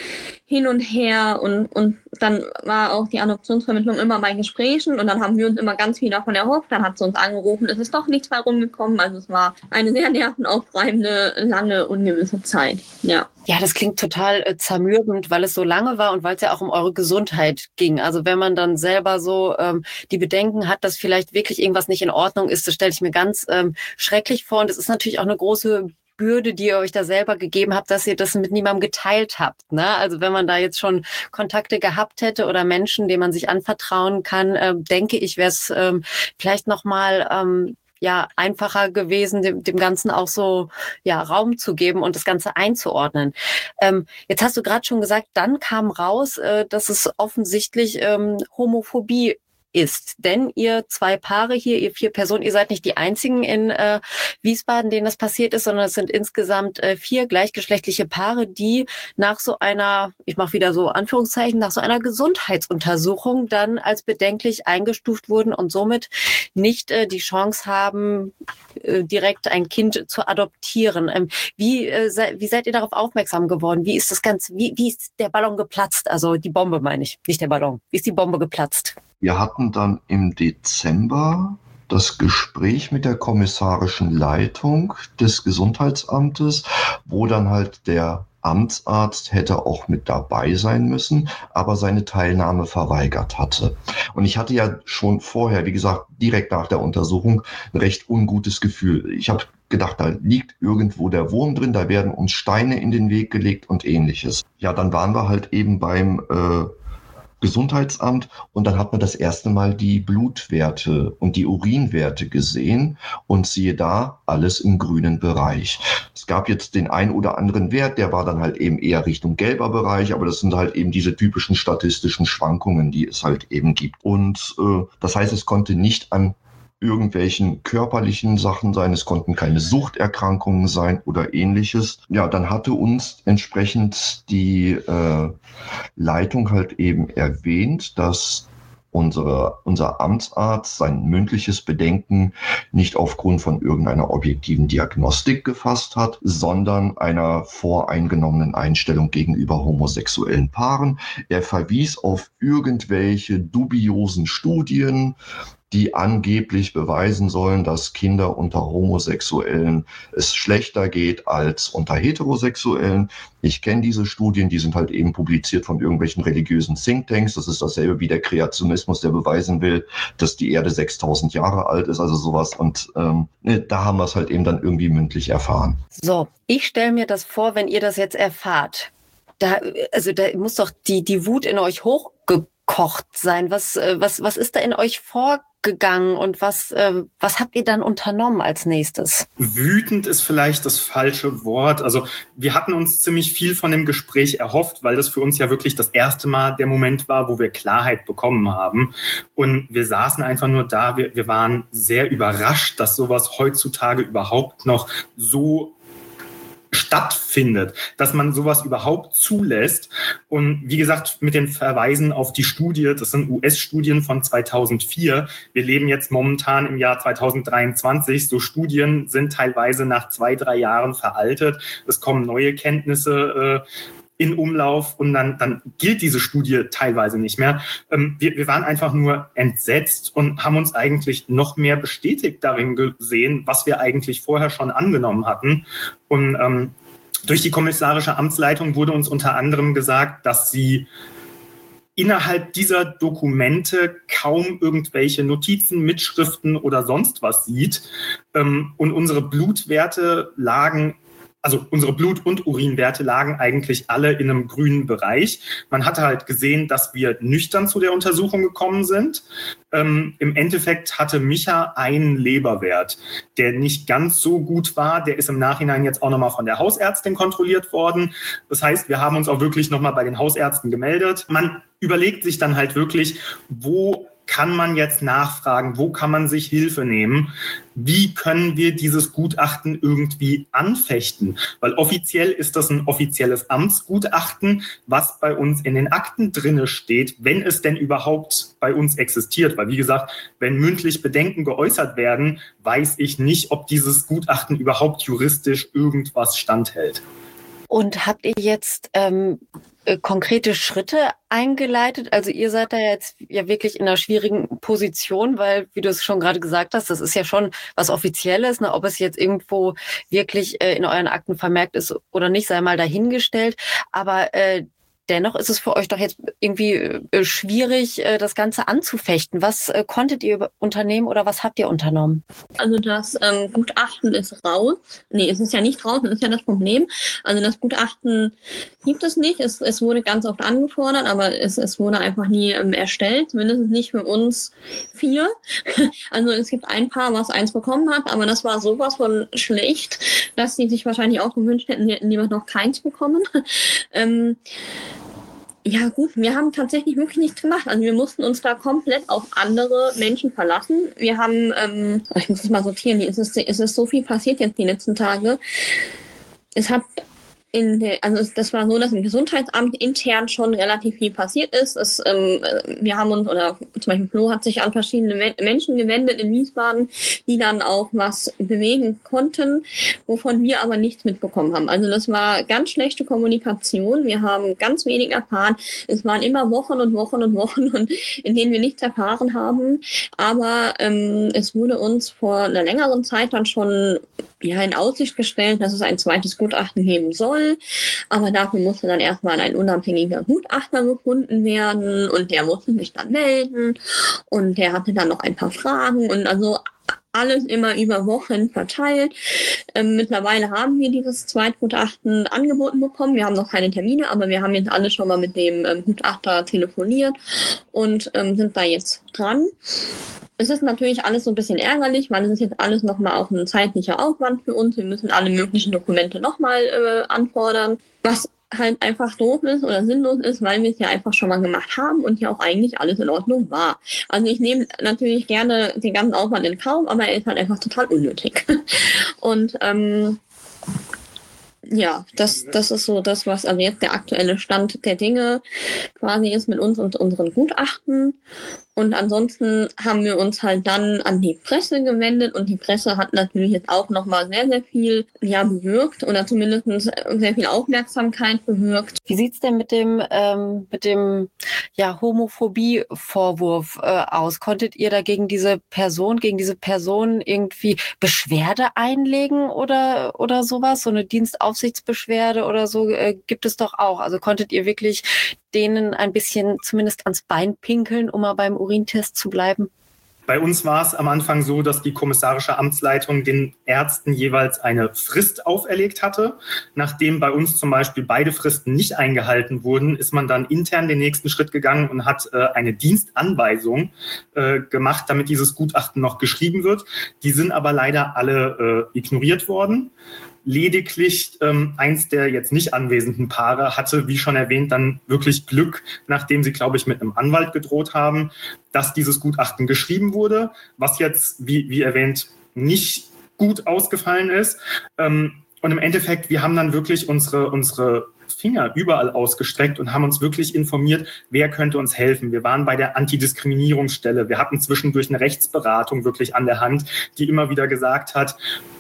hin und her und, und dann war auch die Adoptionsvermittlung immer bei Gesprächen und dann haben wir uns immer ganz viel davon erhofft. Dann hat sie uns angerufen, es ist doch nichts bei rumgekommen. Also es war eine sehr nervenaufreibende, lange, ungewisse Zeit. Ja. Ja, das klingt total äh, zermürbend, weil es so lange war und weil es ja auch um eure Gesundheit ging. Also wenn man dann selber so ähm, die Bedenken hat, dass vielleicht wirklich irgendwas nicht in Ordnung ist, das stelle ich mir ganz ähm, schrecklich vor. Und es ist natürlich auch eine große Bürde, die ihr euch da selber gegeben habt, dass ihr das mit niemandem geteilt habt. Ne? Also wenn man da jetzt schon Kontakte gehabt hätte oder Menschen, denen man sich anvertrauen kann, äh, denke ich, wäre es ähm, vielleicht nochmal ähm, ja, einfacher gewesen, dem, dem Ganzen auch so ja Raum zu geben und das Ganze einzuordnen. Ähm, jetzt hast du gerade schon gesagt, dann kam raus, äh, dass es offensichtlich ähm, Homophobie ist. Denn ihr zwei Paare hier, ihr vier Personen, ihr seid nicht die einzigen in äh, Wiesbaden, denen das passiert ist, sondern es sind insgesamt äh, vier gleichgeschlechtliche Paare, die nach so einer, ich mache wieder so Anführungszeichen, nach so einer Gesundheitsuntersuchung dann als bedenklich eingestuft wurden und somit nicht äh, die Chance haben, äh, direkt ein Kind zu adoptieren. Ähm, wie, äh, se- wie seid ihr darauf aufmerksam geworden? Wie ist das Ganze, wie, wie ist der Ballon geplatzt? Also die Bombe meine ich, nicht der Ballon. Wie ist die Bombe geplatzt? Wir hatten dann im Dezember das Gespräch mit der kommissarischen Leitung des Gesundheitsamtes, wo dann halt der Amtsarzt hätte auch mit dabei sein müssen, aber seine Teilnahme verweigert hatte. Und ich hatte ja schon vorher, wie gesagt, direkt nach der Untersuchung ein recht ungutes Gefühl. Ich habe gedacht, da liegt irgendwo der Wurm drin, da werden uns Steine in den Weg gelegt und ähnliches. Ja, dann waren wir halt eben beim äh, Gesundheitsamt und dann hat man das erste Mal die Blutwerte und die Urinwerte gesehen und siehe da, alles im grünen Bereich. Es gab jetzt den ein oder anderen Wert, der war dann halt eben eher Richtung gelber Bereich, aber das sind halt eben diese typischen statistischen Schwankungen, die es halt eben gibt. Und äh, das heißt, es konnte nicht an irgendwelchen körperlichen Sachen sein, es konnten keine Suchterkrankungen sein oder ähnliches. Ja, dann hatte uns entsprechend die äh, Leitung halt eben erwähnt, dass unsere, unser Amtsarzt sein mündliches Bedenken nicht aufgrund von irgendeiner objektiven Diagnostik gefasst hat, sondern einer voreingenommenen Einstellung gegenüber homosexuellen Paaren. Er verwies auf irgendwelche dubiosen Studien, die angeblich beweisen sollen, dass Kinder unter Homosexuellen es schlechter geht als unter Heterosexuellen. Ich kenne diese Studien, die sind halt eben publiziert von irgendwelchen religiösen Thinktanks. Das ist dasselbe wie der Kreationismus, der beweisen will, dass die Erde sechstausend Jahre alt ist, also sowas. Und ähm, da haben wir es halt eben dann irgendwie mündlich erfahren. So, ich stelle mir das vor, wenn ihr das jetzt erfahrt. Da, also da muss doch die, die Wut in euch hochgekocht sein. Was, was, was ist da in euch vorgegangen und was, äh, was habt ihr dann unternommen als nächstes? Wütend ist vielleicht das falsche Wort. Also wir hatten uns ziemlich viel von dem Gespräch erhofft, weil das für uns ja wirklich das erste Mal der Moment war, wo wir Klarheit bekommen haben. Und wir saßen einfach nur da. Wir, wir waren sehr überrascht, dass sowas heutzutage überhaupt noch so stattfindet, dass man sowas überhaupt zulässt. Und wie gesagt, mit den Verweisen auf die Studie, das sind U S-Studien von zweitausendvier. Wir leben jetzt momentan im Jahr zweitausenddreiundzwanzig. So Studien sind teilweise nach zwei, drei Jahren veraltet. Es kommen neue Kenntnisse äh, in Umlauf und dann, dann gilt diese Studie teilweise nicht mehr. Ähm, wir, wir waren einfach nur entsetzt und haben uns eigentlich noch mehr bestätigt darin gesehen, was wir eigentlich vorher schon angenommen hatten. Und ähm, durch die kommissarische Amtsleitung wurde uns unter anderem gesagt, dass sie innerhalb dieser Dokumente kaum irgendwelche Notizen, Mitschriften oder sonst was sieht. Ähm, und unsere Blutwerte lagen Also unsere Blut- und Urinwerte lagen eigentlich alle in einem grünen Bereich. Man hatte halt gesehen, dass wir nüchtern zu der Untersuchung gekommen sind. Ähm, im Endeffekt hatte Micha einen Leberwert, der nicht ganz so gut war. Der ist im Nachhinein jetzt auch nochmal von der Hausärztin kontrolliert worden. Das heißt, wir haben uns auch wirklich nochmal bei den Hausärzten gemeldet. Man überlegt sich dann halt wirklich, wo kann man jetzt nachfragen, wo kann man sich Hilfe nehmen? Wie können wir dieses Gutachten irgendwie anfechten? Weil offiziell ist das ein offizielles Amtsgutachten, was bei uns in den Akten drinne steht, wenn es denn überhaupt bei uns existiert. Weil wie gesagt, wenn mündlich Bedenken geäußert werden, weiß ich nicht, ob dieses Gutachten überhaupt juristisch irgendwas standhält. Und habt ihr jetzt ähm, äh, konkrete Schritte eingeleitet? Also ihr seid da jetzt ja wirklich in einer schwierigen Position, weil, wie du es schon gerade gesagt hast, das ist ja schon was Offizielles, ne? Ob es jetzt irgendwo wirklich äh, in euren Akten vermerkt ist oder nicht, sei mal dahingestellt. Aber äh, dennoch ist es für euch doch jetzt irgendwie äh, schwierig, äh, das Ganze anzufechten. Was äh, konntet ihr unternehmen oder was habt ihr unternommen? Also das ähm, Gutachten ist raus. Nee, es ist ja nicht raus, das ist ja das Problem. Also das Gutachten gibt es nicht. Es, es wurde ganz oft angefordert, aber es, es wurde einfach nie ähm, erstellt. Zumindest nicht für uns vier. Also es gibt ein Paar, was eins bekommen hat, aber das war sowas von schlecht, dass sie sich wahrscheinlich auch gewünscht hätten, sie hätten lieber noch keins bekommen. ähm, Ja gut, wir haben tatsächlich wirklich nichts gemacht. Also wir mussten uns da komplett auf andere Menschen verlassen. Wir haben, ähm, ich muss das mal sortieren, es ist, es ist so viel passiert jetzt die letzten Tage. Es hat in der, also das war so, dass im Gesundheitsamt intern schon relativ viel passiert ist. Es, ähm, wir haben uns, oder zum Beispiel Flo hat sich an verschiedene Menschen gewendet in Wiesbaden, die dann auch was bewegen konnten, wovon wir aber nichts mitbekommen haben. Also das war ganz schlechte Kommunikation. Wir haben ganz wenig erfahren. Es waren immer Wochen und Wochen und Wochen, und in denen wir nichts erfahren haben. Aber ähm, es wurde uns vor einer längeren Zeit dann schon ja, in Aussicht gestellt, dass es ein zweites Gutachten geben soll. Aber dafür musste dann erstmal ein unabhängiger Gutachter gefunden werden, und der musste sich dann melden, und der hatte dann noch ein paar Fragen, und also alles immer über Wochen verteilt. Ähm, mittlerweile haben wir dieses Zweitgutachten angeboten bekommen. Wir haben noch keine Termine, aber wir haben jetzt alle schon mal mit dem ähm, Gutachter telefoniert und ähm, sind da jetzt dran. Es ist natürlich alles so ein bisschen ärgerlich, weil es ist jetzt alles nochmal auch ein zeitlicher Aufwand für uns. Wir müssen alle möglichen Dokumente nochmal äh, anfordern, was halt einfach doof ist oder sinnlos ist, weil wir es ja einfach schon mal gemacht haben und ja auch eigentlich alles in Ordnung war. Also ich nehme natürlich gerne den ganzen Aufwand in Kauf, aber er ist halt einfach total unnötig. Und ähm, ja, das, das ist so das, was also jetzt der aktuelle Stand der Dinge quasi ist mit uns und unseren Gutachten. Und ansonsten haben wir uns halt dann an die Presse gewendet, und die Presse hat natürlich jetzt auch nochmal sehr, sehr viel ja, bewirkt oder zumindest sehr viel Aufmerksamkeit bewirkt. Wie sieht's denn mit dem ähm, mit dem ja, Homophobie-Vorwurf äh, aus? Konntet ihr da gegen diese Person, gegen diese Person irgendwie Beschwerde einlegen oder oder sowas? So eine Dienstaufsichtsbeschwerde oder so äh, gibt es doch auch. Also konntet ihr wirklich denen ein bisschen zumindest ans Bein pinkeln, um mal beim Urintest zu bleiben? Bei uns war es am Anfang so, dass die kommissarische Amtsleitung den Ärzten jeweils eine Frist auferlegt hatte. Nachdem bei uns zum Beispiel beide Fristen nicht eingehalten wurden, ist man dann intern den nächsten Schritt gegangen und hat äh, eine Dienstanweisung äh, gemacht, damit dieses Gutachten noch geschrieben wird. Die sind aber leider alle äh, ignoriert worden. Lediglich ähm, eins der jetzt nicht anwesenden Paare hatte, wie schon erwähnt, dann wirklich Glück, nachdem sie, glaube ich, mit einem Anwalt gedroht haben, dass dieses Gutachten geschrieben wurde, was jetzt, wie, wie erwähnt, nicht gut ausgefallen ist. Ähm, und im Endeffekt, wir haben dann wirklich unsere, unsere Finger überall ausgestreckt und haben uns wirklich informiert, wer könnte uns helfen. Wir waren bei der Antidiskriminierungsstelle. Wir hatten zwischendurch eine Rechtsberatung wirklich an der Hand, die immer wieder gesagt hat,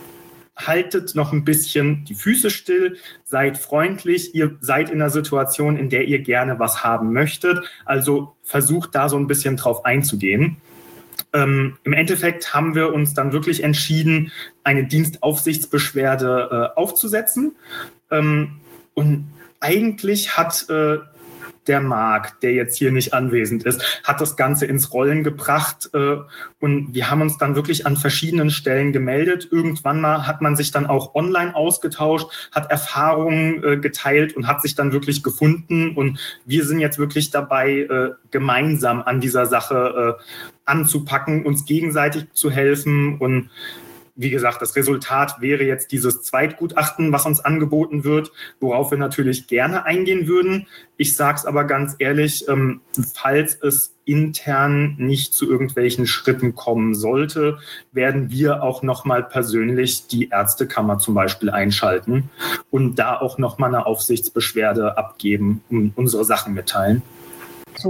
haltet noch ein bisschen die Füße still, seid freundlich, ihr seid in einer Situation, in der ihr gerne was haben möchtet. Also versucht da so ein bisschen drauf einzugehen. Ähm, Im Endeffekt haben wir uns dann wirklich entschieden, eine Dienstaufsichtsbeschwerde äh, aufzusetzen. Ähm, und eigentlich hat äh, der Marc, der jetzt hier nicht anwesend ist, hat das Ganze ins Rollen gebracht, äh, und wir haben uns dann wirklich an verschiedenen Stellen gemeldet. Irgendwann mal hat man sich dann auch online ausgetauscht, hat Erfahrungen äh, geteilt und hat sich dann wirklich gefunden, und wir sind jetzt wirklich dabei, äh, gemeinsam an dieser Sache äh, anzupacken, uns gegenseitig zu helfen. Und wie gesagt, das Resultat wäre jetzt dieses Zweitgutachten, was uns angeboten wird, worauf wir natürlich gerne eingehen würden. Ich sage es aber ganz ehrlich, ähm, falls es intern nicht zu irgendwelchen Schritten kommen sollte, werden wir auch nochmal persönlich die Ärztekammer zum Beispiel einschalten und da auch nochmal eine Aufsichtsbeschwerde abgeben und unsere Sachen mitteilen. Super.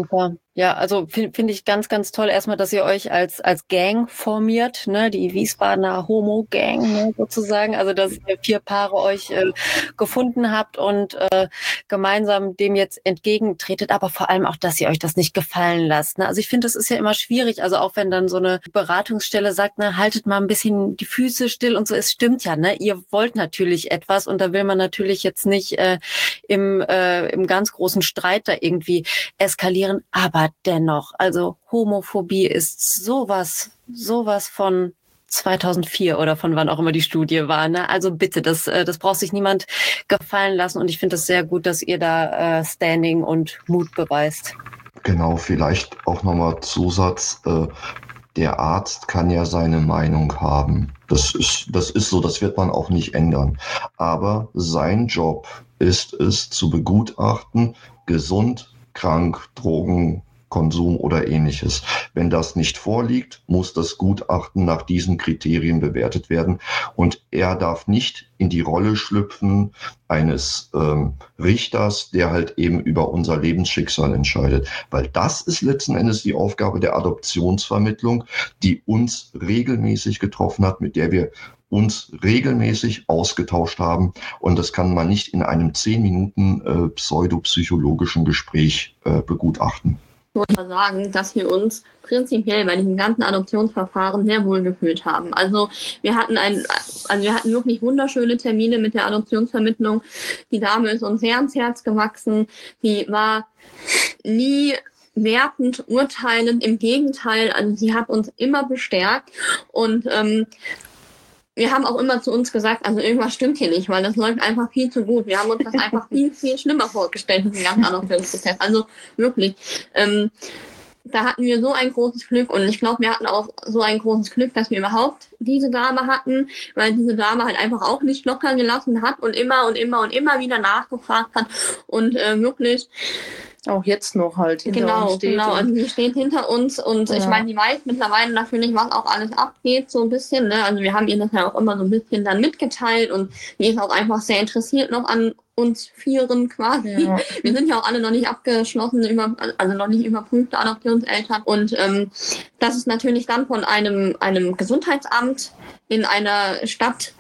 Ja, also finde find ich ganz, ganz toll erstmal, dass ihr euch als als Gang formiert, ne, die Wiesbadener Homo-Gang, ne, sozusagen. Also dass ihr vier Paare euch äh, gefunden habt und äh, gemeinsam dem jetzt entgegentretet, aber vor allem auch, dass ihr euch das nicht gefallen lasst. Ne? Also ich finde, das ist ja immer schwierig. Also auch wenn dann so eine Beratungsstelle sagt, na, haltet mal ein bisschen die Füße still und so, es stimmt ja, ne? Ihr wollt natürlich etwas und da will man natürlich jetzt nicht äh, im, äh, im ganz großen Streit da irgendwie eskalieren, aber dennoch, also Homophobie ist sowas, sowas von zweitausendvier oder von wann auch immer die Studie war. Ne? Also bitte, das, das braucht sich niemand gefallen lassen und ich finde es sehr gut, dass ihr da äh, Standing und Mut beweist. Genau, vielleicht auch nochmal Zusatz. Äh, der Arzt kann ja seine Meinung haben. Das ist, das ist so, das wird man auch nicht ändern. Aber sein Job ist es, zu begutachten, gesund, krank, Drogen, Konsum oder ähnliches. Wenn das nicht vorliegt, muss das Gutachten nach diesen Kriterien bewertet werden und er darf nicht in die Rolle schlüpfen eines ähm, Richters, der halt eben über unser Lebensschicksal entscheidet, weil das ist letzten Endes die Aufgabe der Adoptionsvermittlung, die uns regelmäßig getroffen hat, mit der wir uns regelmäßig ausgetauscht haben und das kann man nicht in einem zehn Minuten äh, pseudopsychologischen Gespräch äh, begutachten. Ich muss mal sagen, dass wir uns prinzipiell bei diesem ganzen Adoptionsverfahren sehr wohl gefühlt haben. Also wir hatten ein, also wir hatten wirklich wunderschöne Termine mit der Adoptionsvermittlung. Die Dame ist uns sehr ans Herz gewachsen. Die war nie wertend, urteilend, im Gegenteil. Also sie hat uns immer bestärkt und ähm, wir haben auch immer zu uns gesagt, also irgendwas stimmt hier nicht, weil das läuft einfach viel zu gut. Wir haben uns das einfach viel, viel schlimmer vorgestellt, diesen ganzen Adoptionsprozess. Also wirklich, ähm, da hatten wir so ein großes Glück und ich glaube, wir hatten auch so ein großes Glück, dass wir überhaupt diese Dame hatten, weil diese Dame halt einfach auch nicht locker gelassen hat und immer und immer und immer wieder nachgefragt hat und äh, wirklich auch jetzt noch halt hinter genau, uns steht. Genau, also sie steht hinter uns und ja. Ich meine, die weiß mittlerweile natürlich, was auch alles abgeht, so ein bisschen. Ne? Also wir haben ihr das ja auch immer so ein bisschen dann mitgeteilt und die ist auch einfach sehr interessiert noch an uns Vieren quasi. Ja. Wir sind ja auch alle noch nicht abgeschlossen, über, also noch nicht überprüfte Adoptionseltern. Und ähm, das ist natürlich dann von einem, einem Gesundheitsamt in einer Stadt,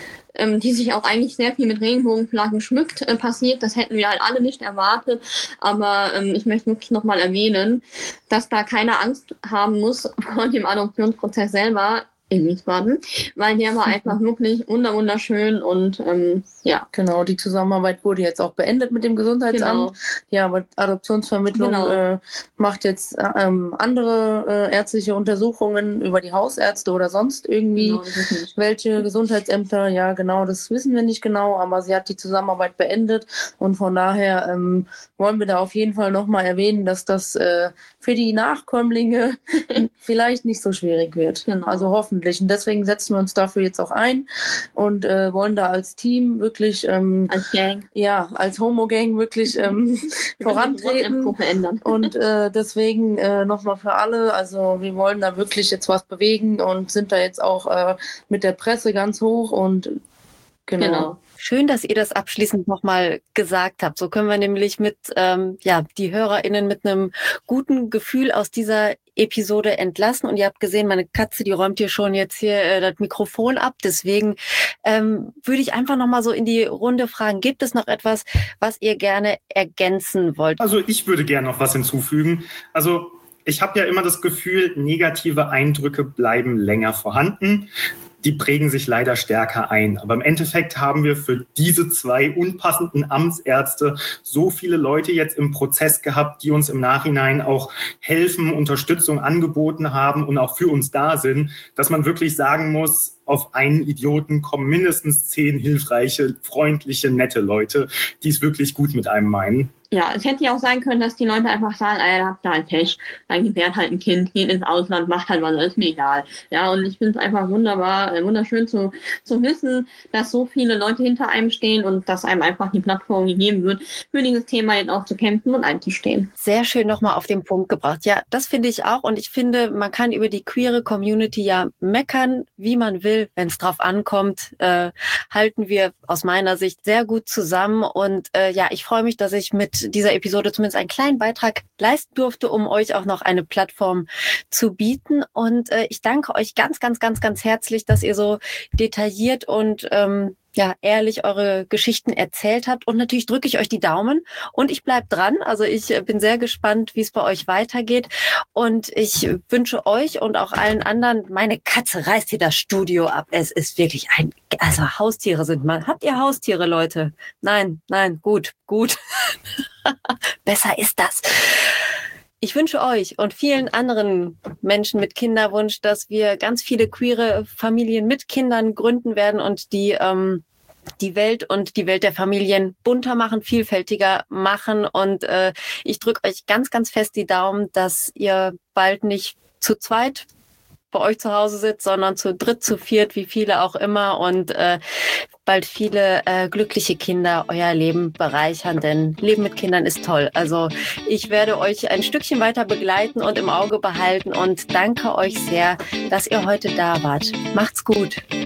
die sich auch eigentlich sehr viel mit Regenbogenflaggen schmückt, äh, passiert. Das hätten wir halt alle nicht erwartet. Aber ähm, ich möchte wirklich nochmal erwähnen, dass da keine Angst haben muss vor dem Adoptionsprozess selber in Wiesbaden, weil der war einfach wirklich wunderschön und ähm, ja. Genau, die Zusammenarbeit wurde jetzt auch beendet mit dem Gesundheitsamt. Genau. Ja, aber Adoptionsvermittlung genau. äh, macht jetzt ähm, andere äh, ärztliche Untersuchungen über die Hausärzte oder sonst irgendwie genau, welche Gesundheitsämter. Ja, genau, das wissen wir nicht genau, aber sie hat die Zusammenarbeit beendet und von daher ähm, wollen wir da auf jeden Fall nochmal erwähnen, dass das äh, für die Nachkömmlinge vielleicht nicht so schwierig wird. Genau. Also hoffen. Und deswegen setzen wir uns dafür jetzt auch ein und äh, wollen da als Team wirklich ähm, als Gang, ja, als Homo-Gang wirklich ähm, vorantreten. Und äh, deswegen äh, nochmal für alle, also wir wollen da wirklich jetzt was bewegen und sind da jetzt auch äh, mit der Presse ganz hoch und genau. genau. Schön, dass ihr das abschließend nochmal gesagt habt. So können wir nämlich mit ähm, ja die HörerInnen mit einem guten Gefühl aus dieser Episode entlassen. Und ihr habt gesehen, meine Katze, die räumt hier schon jetzt hier äh, das Mikrofon ab. Deswegen ähm, würde ich einfach nochmal so in die Runde fragen, gibt es noch etwas, was ihr gerne ergänzen wollt? Also ich würde gerne noch was hinzufügen. Also ich habe ja immer das Gefühl, negative Eindrücke bleiben länger vorhanden. Die prägen sich leider stärker ein. Aber im Endeffekt haben wir für diese zwei unpassenden Amtsärzte so viele Leute jetzt im Prozess gehabt, die uns im Nachhinein auch helfen, Unterstützung angeboten haben und auch für uns da sind, dass man wirklich sagen muss, auf einen Idioten kommen mindestens zehn hilfreiche, freundliche, nette Leute, die es wirklich gut mit einem meinen. Ja, es hätte ja auch sein können, dass die Leute einfach sagen, ey, habt ihr halt Pech, dann gebärt halt ein Kind, geht ins Ausland, macht halt was, ist mir egal. Ja, und ich finde es einfach wunderbar, wunderschön zu, zu wissen, dass so viele Leute hinter einem stehen und dass einem einfach die Plattform gegeben wird, für dieses Thema jetzt auch zu kämpfen und einzustehen. Sehr schön nochmal auf den Punkt gebracht. Ja, das finde ich auch und ich finde, man kann über die queere Community ja meckern, wie man will. weil, wenn es drauf ankommt, äh, halten wir aus meiner Sicht sehr gut zusammen. Und äh, ja, ich freue mich, dass ich mit dieser Episode zumindest einen kleinen Beitrag leisten durfte, um euch auch noch eine Plattform zu bieten. Und äh, ich danke euch ganz, ganz, ganz, ganz herzlich, dass ihr so detailliert und ähm, ja, ehrlich eure Geschichten erzählt habt. Und natürlich drücke ich euch die Daumen und ich bleib dran. Also ich bin sehr gespannt, wie es bei euch weitergeht. Und ich wünsche euch und auch allen anderen, meine Katze reißt hier das Studio ab. Es ist wirklich ein, also Haustiere sind mal. Habt ihr Haustiere, Leute? Nein, nein, gut, gut. Besser ist das. Ich wünsche euch und vielen anderen Menschen mit Kinderwunsch, dass wir ganz viele queere Familien mit Kindern gründen werden und die ähm, die Welt und die Welt der Familien bunter machen, vielfältiger machen. Und äh, ich drücke euch ganz, ganz fest die Daumen, dass ihr bald nicht zu zweit bei euch zu Hause sitzt, sondern zu dritt, zu viert, wie viele auch immer. Und äh, bald viele äh, glückliche Kinder euer Leben bereichern, denn Leben mit Kindern ist toll. Also ich werde euch ein Stückchen weiter begleiten und im Auge behalten und danke euch sehr, dass ihr heute da wart. Macht's gut.